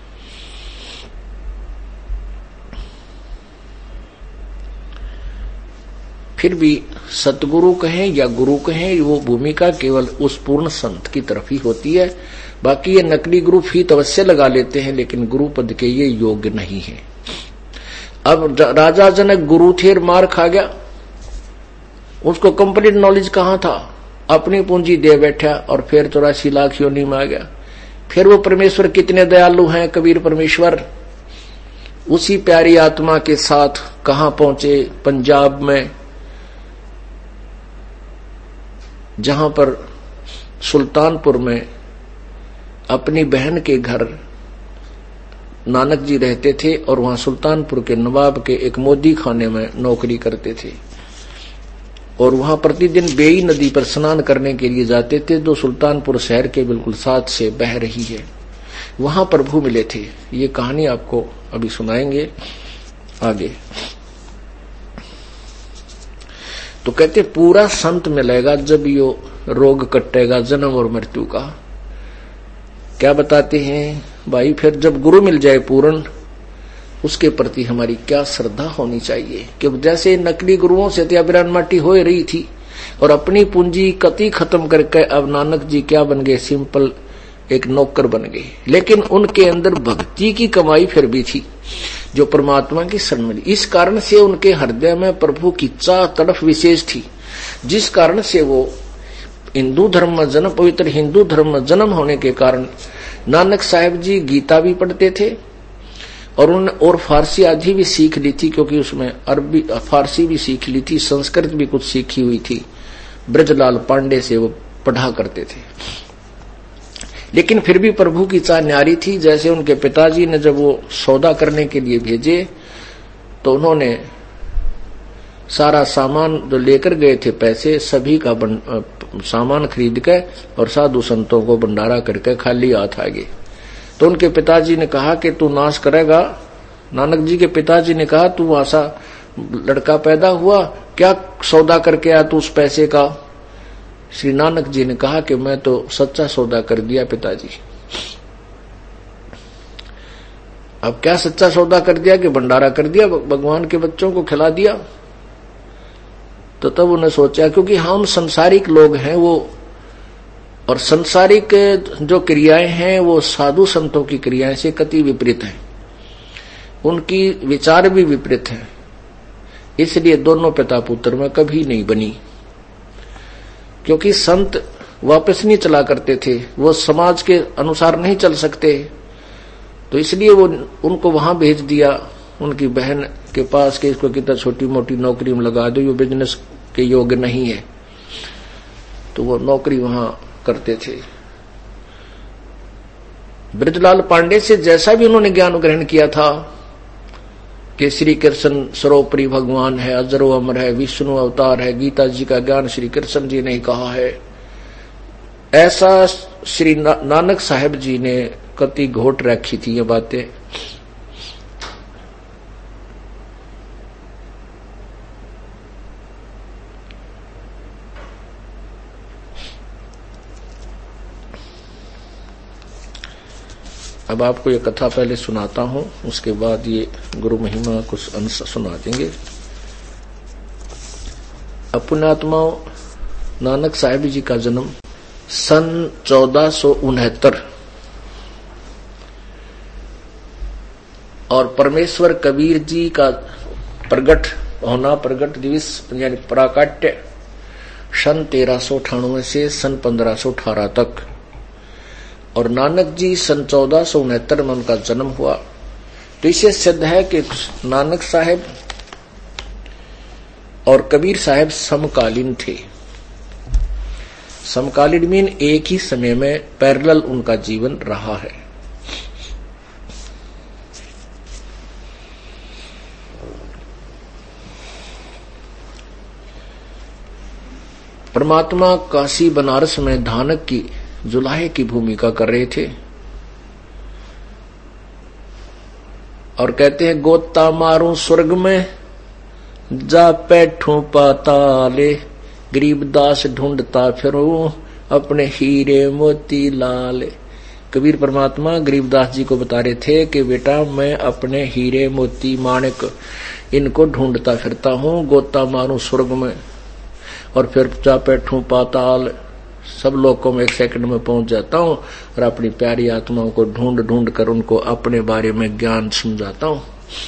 फिर भी सतगुरु कहें या गुरु कहें, वो भूमिका केवल उस पूर्ण संत की तरफ ही होती है। बाकी ये नकली गुरु फीत अवश्य लगा लेते हैं, लेकिन गुरु पद के ये योग्य नहीं है। अब राजा जनक गुरु थे, मार खा गया, उसको कंप्लीट नॉलेज कहां था, अपनी पूंजी दे बैठा और फिर चौरासी लाख योनि में आ गया। फिर वो परमेश्वर कितने दयालु हैं, कबीर परमेश्वर उसी प्यारी आत्मा के साथ कहां पहुंचे, पंजाब में, जहां पर सुल्तानपुर में अपनी बहन के घर नानक जी रहते थे और वहां सुल्तानपुर के नवाब के एक मोदी खाने में नौकरी करते थे और वहां प्रतिदिन बेई नदी पर स्नान करने के लिए जाते थे, जो सुल्तानपुर शहर के बिल्कुल साथ से बह रही है। वहां प्रभु मिले थे। ये कहानी आपको अभी सुनाएंगे आगे। तो कहते पूरा संत मिलेगा जब यो रोग कटेगा जन्म और मृत्यु का। क्या बताते हैं भाई, फिर जब गुरु मिल जाए पूर्ण, उसके प्रति हमारी क्या श्रद्धा होनी चाहिए। कि जैसे नकली गुरुओं से त्याबिरान माटी हो रही थी और अपनी पूंजी कति खत्म करके अब नानक जी क्या बन गए, सिंपल एक नौकर बन गए। लेकिन उनके अंदर भक्ति की कमाई फिर भी थी, जो परमात्मा की शरण मिली। इस कारण से उनके हृदय में प्रभु की चाह तड़फ विशेष थी, जिस कारण से वो हिंदू धर्म में जन्म, पवित्र हिंदू धर्म में जन्म होने के कारण नानक साहिब जी गीता भी पढ़ते थे और उन और फारसी आदि भी सीख ली थी, क्योंकि उसमें अरबी फारसी भी सीख ली थी, संस्कृत भी कुछ सीखी हुई थी। ब्रजलाल पांडे से वो पढ़ा करते थे। लेकिन फिर भी प्रभु की चाह न्यारी थी। जैसे उनके पिताजी ने जब वो सौदा करने के लिए भेजे तो उन्होंने सारा सामान जो लेकर गए थे, पैसे सभी का बन, सामान खरीद के और साधु संतों को भंडारा करके खाली हाथ आ गए। तो उनके पिताजी ने कहा कि तू नाश करेगा। नानक जी के पिताजी ने कहा तू ऐसा लड़का पैदा हुआ, क्या सौदा करके आया तू उस पैसे का। श्री नानक जी ने कहा कि मैं तो सच्चा सौदा कर दिया पिताजी। अब क्या सच्चा सौदा कर दिया कि भंडारा कर दिया, भगवान के बच्चों को खिला दिया। तो तब उन्हें सोचा, क्योंकि हम संसारिक लोग हैं वो, और संसारिक जो क्रियाएं हैं वो साधु संतों की क्रियाएं से कति विपरीत हैं, उनकी विचार भी विपरीत हैं। इसलिए दोनों पिता पुत्र में कभी नहीं बनी, क्योंकि संत वापस नहीं चला करते थे, वो समाज के अनुसार नहीं चल सकते। तो इसलिए वो उनको वहां भेज दिया उनकी बहन के पास कि इसको कितना छोटी मोटी नौकरी में लगा दो, ये बिजनेस के योग्य नहीं है, तो वो नौकरी वहां करते थे। ब्रजलाल पांडे से जैसा भी उन्होंने ज्ञान ग्रहण किया था कि श्री कृष्ण सर्वोपरि भगवान है, अजरो अमर है, विष्णु अवतार है, गीता जी का ज्ञान श्री कृष्ण जी ने कहा है, ऐसा श्री ना, नानक साहब जी ने कति घोट रखी थी ये बातें। अब आपको ये कथा पहले सुनाता हूं, उसके बाद ये गुरु महिमा कुछ अंश सुना देंगे। पुण्यात्माओं, नानक साहिब जी का जन्म सन चौदह सौ उनहत्तर और परमेश्वर कबीर जी का प्रगट होना, प्रगट दिवस यानी प्राकट्य सन तेरह सौ अठानवे से सन पंद्रह सौ अठारह तक, और नानक जी सन चौदह सौ उनहत्तर में उनका जन्म हुआ। तो इससे सिद्ध है कि नानक साहब और कबीर साहब समकालीन थे। समकालीन मीन एक ही समय में पैरेलल उनका जीवन रहा है। परमात्मा काशी बनारस में धानक की जुलाहे की भूमिका कर रहे थे और कहते हैं, गोता मारूं स्वर्ग में जा बैठूं पाताले, गरीबदास ढूंढता फिरूं अपने हीरे मोती लाल। कबीर परमात्मा गरीबदास जी को बता रहे थे कि बेटा मैं अपने हीरे मोती माणिक इनको ढूंढता फिरता हूं, गोता मारूं स्वर्ग में और फिर जा बैठूं पाताल, सब लोगों में एक सेकंड में पहुंच जाता हूं और अपनी प्यारी आत्माओं को ढूंढ ढूंढ कर उनको अपने बारे में ज्ञान समझाता हूं।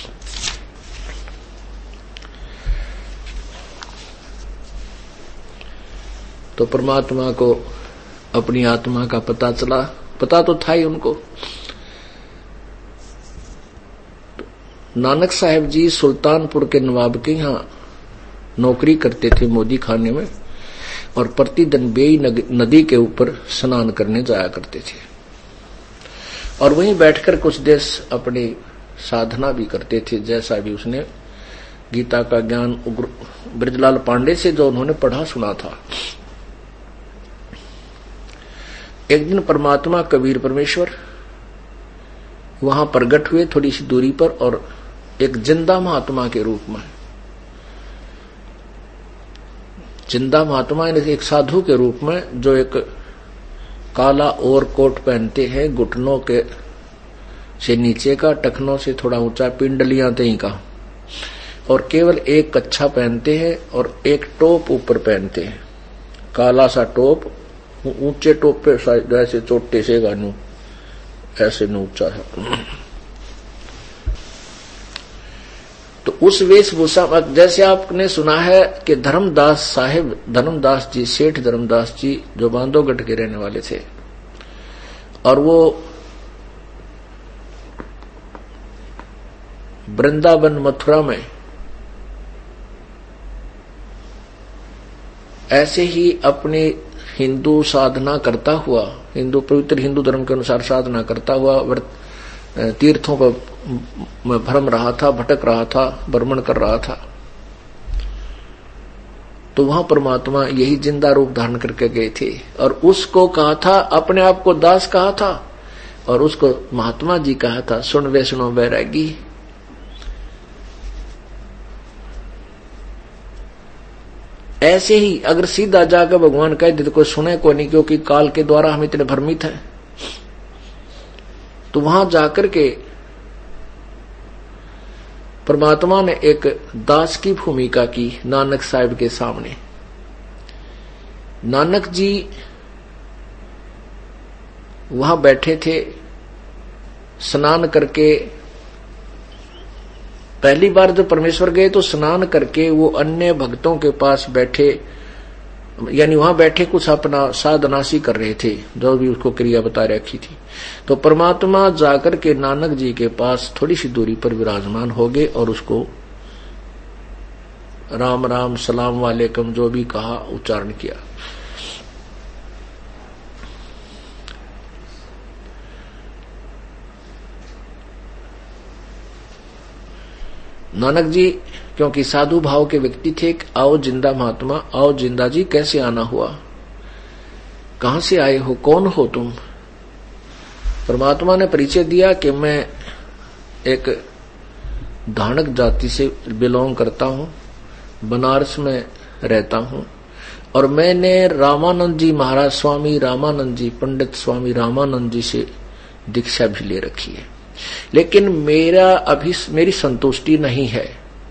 तो परमात्मा को अपनी आत्मा का पता चला, पता तो था ही उनको। नानक साहब जी सुल्तानपुर के नवाब के यहां नौकरी करते थे मोदी खाने में, और प्रतिदिन बेई नदी के ऊपर स्नान करने जाया करते थे और वहीं बैठकर कुछ देर अपनी साधना भी करते थे, जैसा भी उसने गीता का ज्ञान ब्रजलाल पांडे से जो उन्होंने पढ़ा सुना था। एक दिन परमात्मा कबीर परमेश्वर वहां प्रगट हुए थोड़ी सी दूरी पर, और एक जिंदा महात्मा के रूप में, जिंदा महात्मा एक साधु के रूप में, जो एक काला और कोट पहनते हैं, घुटनों के से नीचे का, टखनों से थोड़ा ऊंचा, पिंडलियां तई का, और केवल एक कच्छा पहनते हैं और एक टोप ऊपर पहनते हैं, काला सा टोप, ऊंचे टोप पे जैसे चोटे से गानू ऐसे न ऊंचा था। तो उस वेशभूषा में, जैसे आपने सुना है कि धर्मदास साहिब, धर्मदास जी, सेठ धर्मदास जी जो बांधवगढ़ के रहने वाले थे, और वो वृंदावन मथुरा में ऐसे ही अपनी हिंदू साधना करता हुआ, हिंदू पवित्र हिंदू धर्म के अनुसार साधना करता हुआ तीर्थों पर में भ्रम रहा था, भटक रहा था, भ्रमण कर रहा था। तो वहां परमात्मा यही जिंदा रूप धारण करके गए थे और उसको कहा था, अपने आप को दास कहा था और उसको महात्मा जी कहा था, सुन वैष्णो बैरागी। ऐसे ही अगर सीधा जाकर भगवान कह दे तो कोई सुने को नहीं, क्योंकि काल के द्वारा हम इतने भ्रमित हैं। तो वहां जाकर के परमात्मा ने एक दास की भूमिका की नानक साहब के सामने। नानक जी वहां बैठे थे, स्नान करके, पहली बार जब परमेश्वर गए तो स्नान करके वो अन्य भक्तों के पास बैठे यानी वहां बैठे कुछ अपना साधनासी कर रहे थे, जो भी उसको क्रिया बता रखी थी। तो परमात्मा जाकर के नानक जी के पास थोड़ी सी दूरी पर विराजमान हो गए और उसको राम राम सलाम वालेकुम जो भी कहा उच्चारण किया। नानक जी क्योंकि साधु भाव के व्यक्ति थे, आओ जिंदा महात्मा, आओ जिंदा जी, कैसे आना हुआ, कहां से आए हो, कौन हो तुम? परमात्मा ने परिचय दिया कि मैं एक धानक जाति से बिलोंग करता हूं, बनारस में रहता हूं और मैंने रामानंद जी महाराज, स्वामी रामानंद जी, पंडित स्वामी रामानंद जी से दीक्षा भी ले रखी है, लेकिन मेरा अभी मेरी संतुष्टि नहीं है,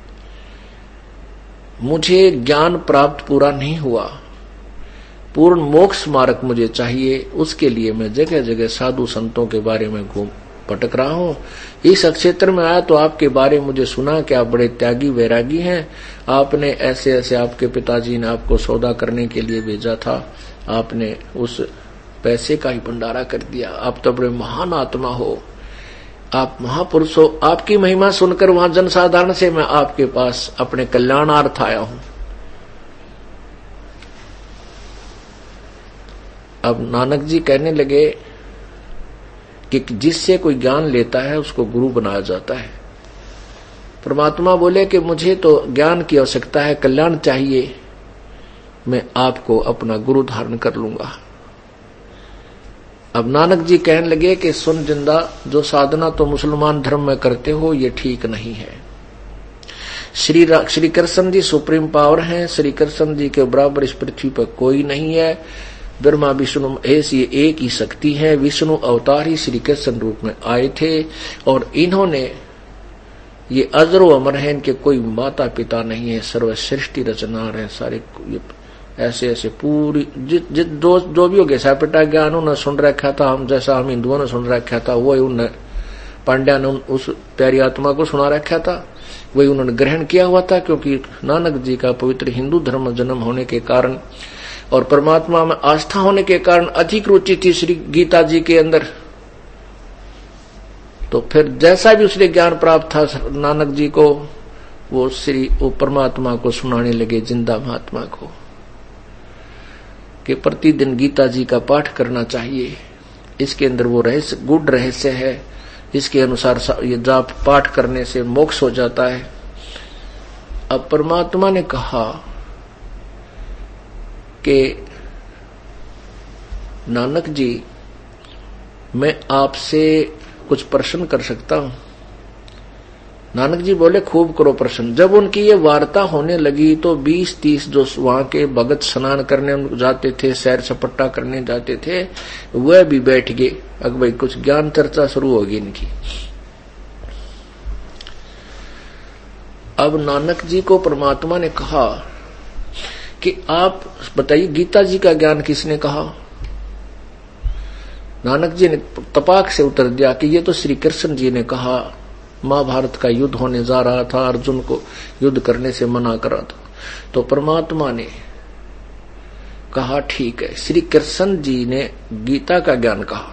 मुझे ज्ञान प्राप्त पूरा नहीं हुआ, पूर्ण मोक्ष मार्ग मुझे चाहिए। उसके लिए मैं जगह जगह साधु संतों के बारे में घूम भटक रहा हूं। इस क्षेत्र में आया तो आपके बारे में मुझे सुना कि आप बड़े त्यागी वैरागी हैं, आपने ऐसे ऐसे, आपके पिताजी ने आपको सौदा करने के लिए भेजा था, आपने उस पैसे का ही भंडारा कर दिया, आप तो बड़े महान आत्मा हो, आप महापुरुष हो। आपकी महिमा सुनकर वहां जनसाधारण से मैं आपके पास अपने कल्याणार्थ आया हूं। अब नानक जी कहने लगे कि जिससे कोई ज्ञान लेता है उसको गुरु बनाया जाता है। परमात्मा बोले कि मुझे तो ज्ञान की आवश्यकता है, कल्याण चाहिए, मैं आपको अपना गुरु धारण कर लूंगा। अब नानक जी कहने लगे कि सुन जिंदा, जो साधना तो मुसलमान धर्म में करते हो ये ठीक नहीं है। श्री श्री कृष्ण जी सुप्रीम पावर हैं, श्री कृष्ण जी के बराबर इस पृथ्वी पर कोई नहीं है। ब्रह्मा विष्णु महेश ये एक ही शक्ति है, विष्णु अवतार ही श्री कृष्ण रूप में आए थे और इन्होंने ये अजरो अमर है, इनके कोई माता पिता नहीं है, सर्वश्रेष्ठी रचनार है सारे। ऐसे ऐसे पूरी जित जित दो जो भी हो गया सैपिटा ज्ञान उन्होंने सुन रखा था, हम जैसा हम हिंदुओं ने सुन रखा था वही उन्हें पांड्या ने उस प्यारी आत्मा को सुना रखा था, वही उन्होंने ग्रहण किया हुआ था। क्योंकि नानक जी का पवित्र हिंदू धर्म जन्म होने के कारण और परमात्मा में आस्था होने के कारण अधिक रुचि थी श्री गीता जी के अंदर। तो फिर जैसा भी उसने ज्ञान प्राप्त था नानक जी को, वो श्री वो परमात्मा को सुनाने लगे, जिंदा महात्मा को, कि प्रतिदिन गीता जी का पाठ करना चाहिए, इसके अंदर वो रहस्य गुड रहस्य है, इसके अनुसार ये जाप पाठ करने से मोक्ष हो जाता है। अब परमात्मा ने कहा कि नानक जी मैं आपसे कुछ प्रश्न कर सकता हूं? नानक जी बोले खूब करो प्रश्न। जब उनकी ये वार्ता होने लगी तो बीस तीस जो वहां के भगत स्नान करने जाते थे, सैर सपट्टा करने जाते थे, वह भी बैठ गए। अब भाई कुछ ज्ञान चर्चा शुरू होगी इनकी। अब नानक जी को परमात्मा ने कहा कि आप बताइए गीता जी का ज्ञान किसने कहा? नानक जी ने तपाक से उत्तर दिया कि ये तो श्री कृष्ण जी ने कहा, महाभारत का युद्ध होने जा रहा था, अर्जुन को युद्ध करने से मना करा था। तो परमात्मा ने कहा ठीक है, श्री कृष्ण जी ने गीता का ज्ञान कहा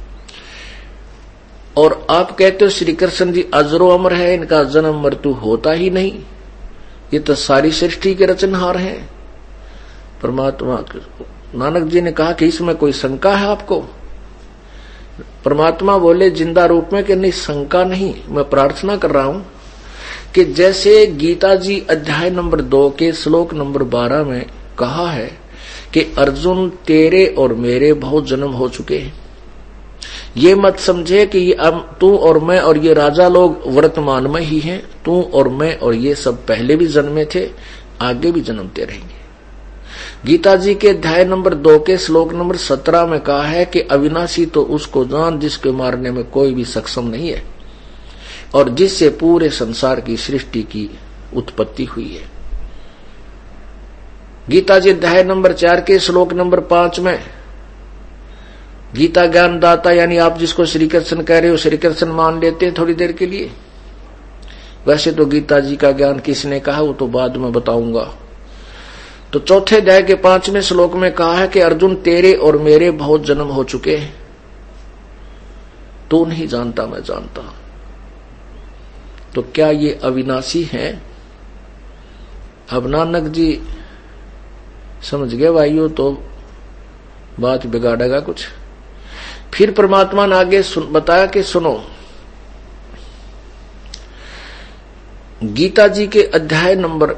और आप कहते हो श्री कृष्ण जी अजरो अमर है, इनका जन्म मृत्यु होता ही नहीं, ये तो सारी सृष्टि के रचनहार हैं। परमात्मा नानक जी ने कहा कि इसमें कोई शंका है आपको? परमात्मा बोले जिंदा रूप में कि नहीं, शंका नहीं, मैं प्रार्थना कर रहा हूं कि जैसे गीता जी अध्याय नंबर दो के श्लोक नंबर बारह में कहा है कि अर्जुन तेरे और मेरे बहुत जन्म हो चुके हैं, ये मत समझे कि ये अब तू और मैं और ये राजा लोग वर्तमान में ही हैं, तू और मैं और ये सब पहले भी जन्मे थे, आगे भी जन्मते रहेंगे। गीता जी के अध्याय नंबर दो के श्लोक नंबर सत्रह में कहा है कि अविनाशी तो उसको जान जिसके मारने में कोई भी सक्षम नहीं है और जिससे पूरे संसार की सृष्टि की उत्पत्ति हुई है। गीता जी अध्याय नंबर चार के श्लोक नंबर पांच में गीता ज्ञान दाता यानी आप जिसको श्री कृष्ण कह रहे हो, श्री कृष्ण मान लेते हैं थोड़ी देर के लिए। वैसे तो गीता जी का ज्ञान किसने कहा वो तो बाद में बताऊंगा। तो चौथे अध्याय के पांचवें श्लोक में कहा है कि अर्जुन तेरे और मेरे बहुत जन्म हो चुके हैं, तू नहीं जानता मैं जानता। तो क्या ये अविनाशी है? अब नानक जी समझ गए भाइयों, तो बात बिगाड़ेगा कुछ। फिर परमात्मा ने आगे बताया कि सुनो, गीता जी के अध्याय नंबर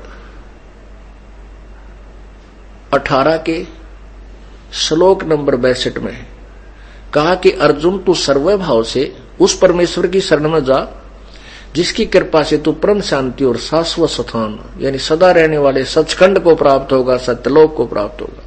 अठारह के श्लोक नंबर बासठ में कहा कि अर्जुन तू सर्वभाव से उस परमेश्वर की शरण में जा जिसकी कृपा से तू परम शांति और शाश्वत स्थान यानी सदा रहने वाले सचखंड को प्राप्त होगा, सत्यलोक को प्राप्त होगा।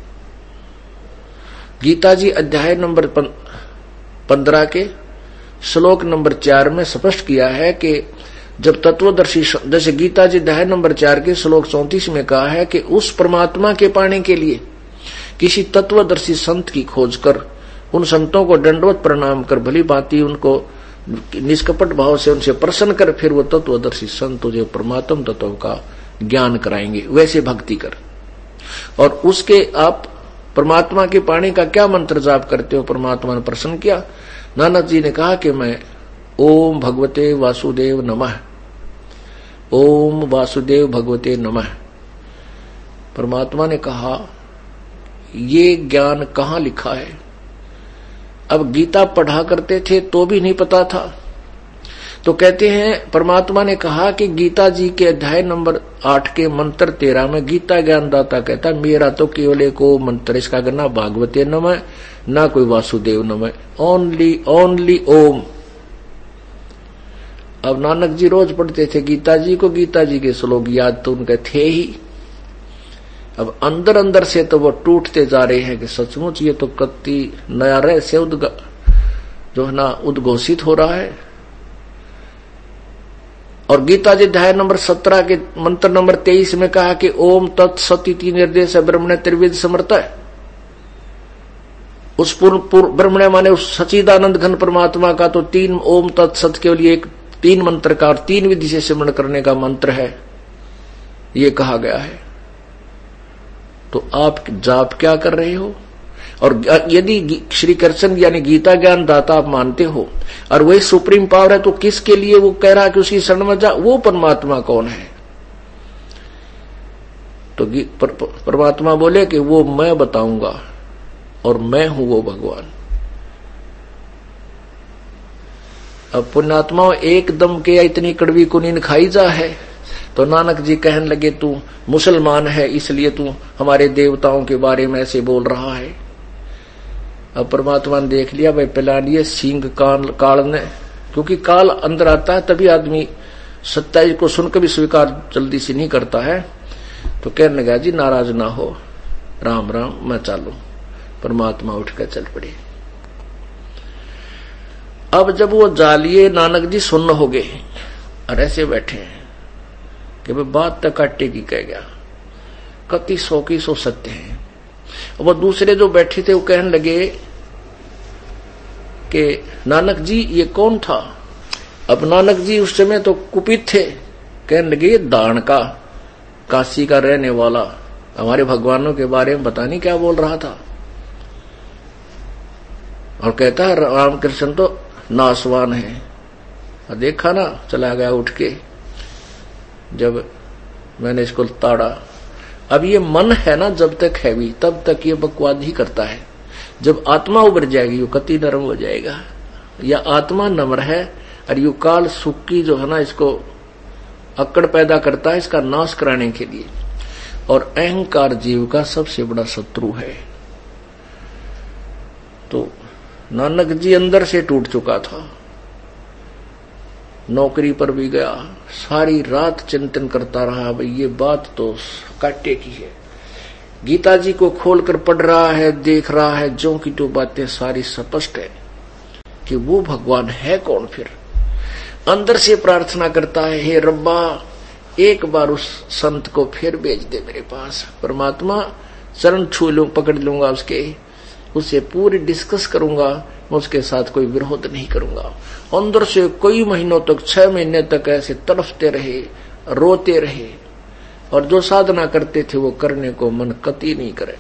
गीता जी अध्याय नंबर पंद्रह के श्लोक नंबर चार में स्पष्ट किया है कि जब तत्वदर्शी, जैसे गीता जी अध्याय नंबर चार के श्लोक चौंतीस में कहा है कि उस परमात्मा के पाने के लिए किसी तत्वदर्शी संत की खोज कर उन संतों को दंडवत प्रणाम कर भली भांति उनको निष्कपट भाव से उनसे प्रसन्न कर, फिर वो तत्वदर्शी संत तुझे परमात्म तत्व का ज्ञान कराएंगे, वैसे भक्ति कर। और उसके आप परमात्मा के पाने का क्या मंत्र जाप करते हो? परमात्मा ने प्रसन्न किया। नानक जी ने कहा कि मैं ओम भगवते वासुदेव नमः, ओम वासुदेव भगवते नमः। परमात्मा ने कहा ये ज्ञान कहाँ लिखा है? अब गीता पढ़ा करते थे तो भी नहीं पता था, तो कहते हैं परमात्मा ने कहा कि गीता जी के अध्याय नंबर आठ के मंत्र तेरह में गीता ज्ञानदाता कहता मेरा तो केवल एक ओम मंत्र, इसका ना भागवते नमः ना कोई वासुदेव नमः, ओनली ओनली ओम। अब नानक जी रोज पढ़ते थे गीता जी को, गीता जी के श्लोक याद तो उनके थे ही। अब अंदर अंदर से तो वो टूटते जा रहे हैं कि सचमुच ये तो कत्ती नया रहस्य उद्ग जो है ना उद्घोषित हो रहा है। और गीता जी अध्याय नंबर सत्रह के मंत्र नंबर तेईस में कहा कि ओम तत्सती निर्देश ब्रह्मण्य त्रिविध समर्थ है। उस पूर्ण ब्रह्मण्य माने उस सच्चिदानंद घन परमात्मा का तो तीन ओम तत्सत के लिए एक तीन मंत्र का और तीन विधि से सिमरण करने का मंत्र है, ये कहा गया है। तो आप जाप क्या कर रहे हो? और यदि श्री कृष्ण यानी गीता ज्ञान दाता आप मानते हो और वही सुप्रीम पावर है, तो किसके लिए वो कह रहा है कि उसकी शरण में जा? वो परमात्मा कौन है? तो पर, परमात्मा बोले कि वो मैं बताऊंगा और मैं हूं वो भगवान। अब पुण्यात्मा एकदम के इतनी कड़वी कुनीन खाई जा है, तो नानक जी कहने लगे तू मुसलमान है इसलिए तू हमारे देवताओं के बारे में ऐसे बोल रहा है। अब परमात्मा ने देख लिया भाई पिलानिए सिंह काल काल ने, क्योंकि काल अंदर आता है तभी आदमी सच्चाई को सुनकर भी स्वीकार जल्दी से नहीं करता है। तो कहने लगा जी नाराज ना हो, राम राम मैं चालू। परमात्मा उठकर चल पड़े। अब जब वो जालिए नानक जी सुन्न हो गए और ऐसे बैठे हैं कि भाई बात तक काटे की कह गया, कति सौ की सौ सत्य है। वो दूसरे जो बैठे थे वो कहने लगे कि नानक जी ये कौन था? अब नानक जी उस समय तो कुपित थे, कहने लगे ये दान का काशी का रहने वाला हमारे भगवानों के बारे में पता नहीं क्या बोल रहा था। और कहता है रामकृष्ण तो नासवान है। और देखा ना, चला गया उठ के। जब मैंने इसको ताड़ा, अब ये मन है ना जब तक है भी तब तक ये बकवाद ही करता है। जब आत्मा उभर जाएगी वो कति नरम हो जाएगा। या आत्मा नम्र है और यू काल सुख की जो है ना इसको अक्कड़ पैदा करता है इसका नाश कराने के लिए। और अहंकार जीव का सबसे बड़ा शत्रु है। तो नानक जी अंदर से टूट चुका था, नौकरी पर भी गया, सारी रात चिंतन करता रहा भाई ये बात तो काटे की है। गीता जी को खोलकर पढ़ रहा है, देख रहा है, जो की तो बातें सारी स्पष्ट है कि वो भगवान है कौन। फिर अंदर से प्रार्थना करता है, हे रब्बा एक बार उस संत को फिर भेज दे मेरे पास। परमात्मा चरण छू लूं, पकड़ लूंगा उसके, उससे पूरी डिस्कस करूंगा, मैं उसके साथ कोई विरोध नहीं करूंगा। अंदर से कई महीनों तक, छह महीने तक ऐसे तड़फते रहे, रोते रहे और जो साधना करते थे वो करने को मन कति नहीं करे।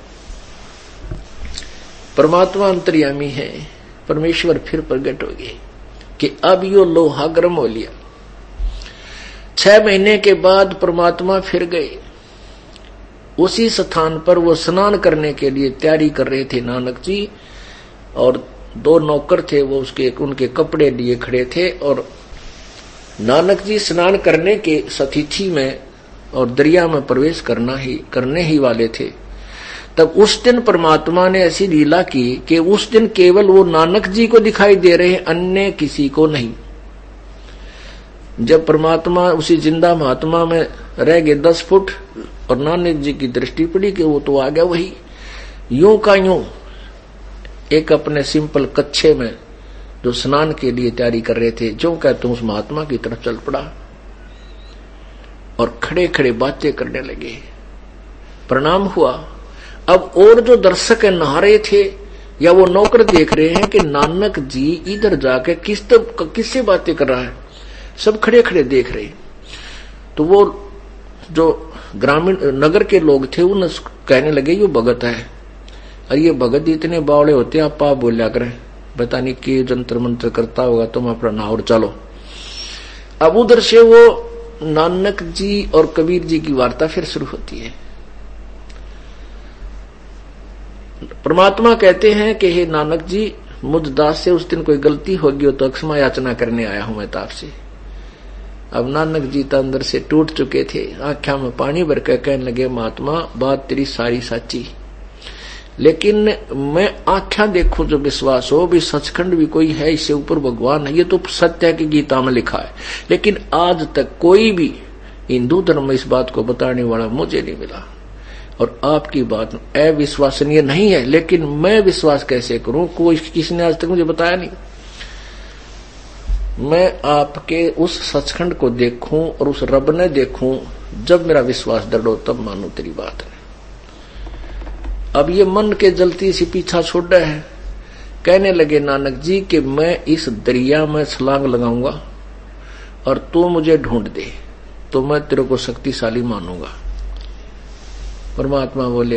परमात्मा अंतर्यामी है, परमेश्वर फिर प्रकट हो गए कि अब यो लोहा गर्म हो लिया। छह महीने के बाद परमात्मा फिर गए उसी स्थान पर। वो स्नान करने के लिए तैयारी कर रहे थे नानक जी, और दो नौकर थे वो उसके उनके कपड़े लिए खड़े थे, और नानक जी स्नान करने के सतिथि में और दरिया में प्रवेश करना ही करने ही वाले थे। तब उस दिन परमात्मा ने ऐसी लीला की कि उस दिन केवल वो नानक जी को दिखाई दे रहे, अन्य किसी को नहीं। जब परमात्मा उसी जिंदा महात्मा में रह गए दस फुट और नानक जी की दृष्टि पड़ी कि वो तो आ गया वही, यूं का यूं एक अपने सिंपल कच्छे में जो स्नान के लिए तैयारी कर रहे थे, जो कहते उस महात्मा की तरफ चल पड़ा और खड़े खड़े बातें करने लगे। प्रणाम हुआ। अब और जो दर्शक नहा रहे थे या वो नौकर देख रहे हैं कि नानक जी इधर जाके किस तब किससे बातें कर रहा है, सब खड़े खड़े देख रहे। तो वो जो ग्रामीण नगर के लोग थे उन कहने लगे ये भगत है, और ये भगत इतने बावड़े होते आप आप बोलिया करें, बता नहीं कि जंतर मंत्र करता होगा, तुम अपना नावर चलो। अब उधर से वो नानक जी और कबीर जी की वार्ता फिर शुरू होती है। परमात्मा कहते हैं कि हे नानक जी, मुझ दास से उस दिन कोई गलती होगी तो क्षमा याचना करने आया हूं मैं ताप से। अब नानक जी तो अंदर से टूट चुके थे, आंखों में पानी भर कर कहने लगे, महात्मा बात तेरी सारी सच्ची, लेकिन मैं आख्या देखूं जो विश्वास हो भी सचखंड भी कोई है, इससे ऊपर भगवान है, ये तो सत्य है कि गीता में लिखा है, लेकिन आज तक कोई भी हिंदू धर्म में इस बात को बताने वाला मुझे नहीं मिला, और आपकी बात अविश्वसनीय नहीं है, लेकिन मैं विश्वास कैसे करूं, कोई किसी ने आज तक मुझे बताया नहीं। मैं आपके उस सचखंड को देखूं और उस रब ने देखूं, जब मेरा विश्वास दृढ़ हो तब मानू तेरी बात है। अब ये मन के जलती सी पीछा छोड़ रहे हैं। कहने लगे नानक जी कि मैं इस दरिया में छलांग लगाऊंगा और तू मुझे ढूंढ दे तो मैं तेरे को शक्तिशाली मानूंगा। परमात्मा बोले,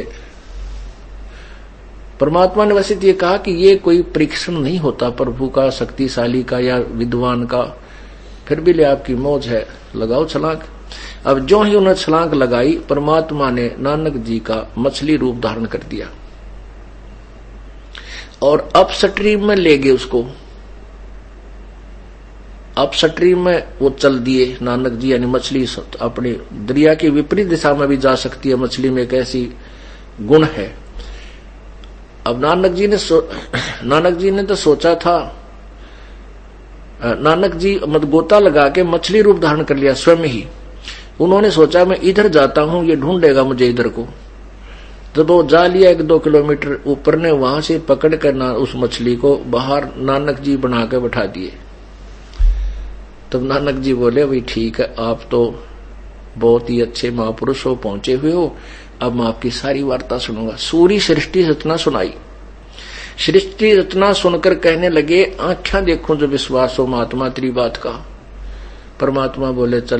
परमात्मा ने वैसे ये कहा कि ये कोई परीक्षण नहीं होता प्रभु का, शक्तिशाली का या विद्वान का, फिर भी ले आपकी मौज है, लगाओ छलांग। अब जो ही उन्हें छलांग लगाई, परमात्मा ने नानक जी का मछली रूप धारण कर दिया और अप स्ट्रीम में ले गए उसको। अप स्ट्रीम में वो चल दिए नानक जी, यानी मछली अपने दरिया की विपरीत दिशा में भी जा सकती है, मछली में एक ऐसी गुण है। अब नानक जी ने नानक जी ने तो सोचा था, नानक जी मत गोता लगा के मछली रूप धारण कर लिया स्वयं ही। उन्होंने सोचा मैं इधर जाता हूं, ये ढूंढेगा मुझे इधर को। जब वो जा लिया एक दो किलोमीटर ऊपर ने, वहां से पकड़ कर ना उस मछली को बाहर नानक जी बना के बैठा दिए। तब नानक जी बोले, भाई ठीक है, आप तो बहुत ही अच्छे महापुरुष हो, पहुंचे हुए हो, अब मैं आपकी सारी वार्ता सुनूंगा। सूरी सृष्टि रचना सुनाई। सृष्टि रचना सुनकर कहने लगे, आंखें देखो जो विश्वास हो महात्मा तेरी बात का। परमात्मा बोले, चल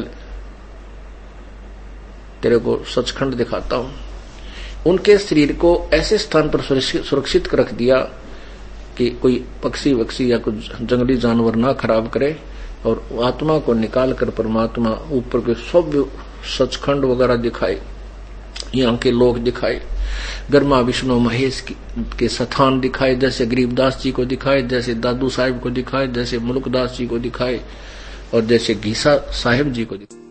तेरे को सचखंड दिखाता हूं। उनके शरीर को ऐसे स्थान पर सुरक्षित रख दिया कि कोई पक्षी वक्षी या कुछ जंगली जानवर ना खराब करे, और आत्मा को निकाल कर परमात्मा ऊपर के सब सचखंड वगैरह दिखाए, यहाँ के लोग दिखाए, ब्रह्मा विष्णु महेश के स्थान दिखाए, जैसे गरीबदास जी को दिखाए, जैसे दादू साहिब को दिखाए, जैसे मुल्कदास जी को दिखाए, और जैसे घीसा साहिब जी को दिखाए।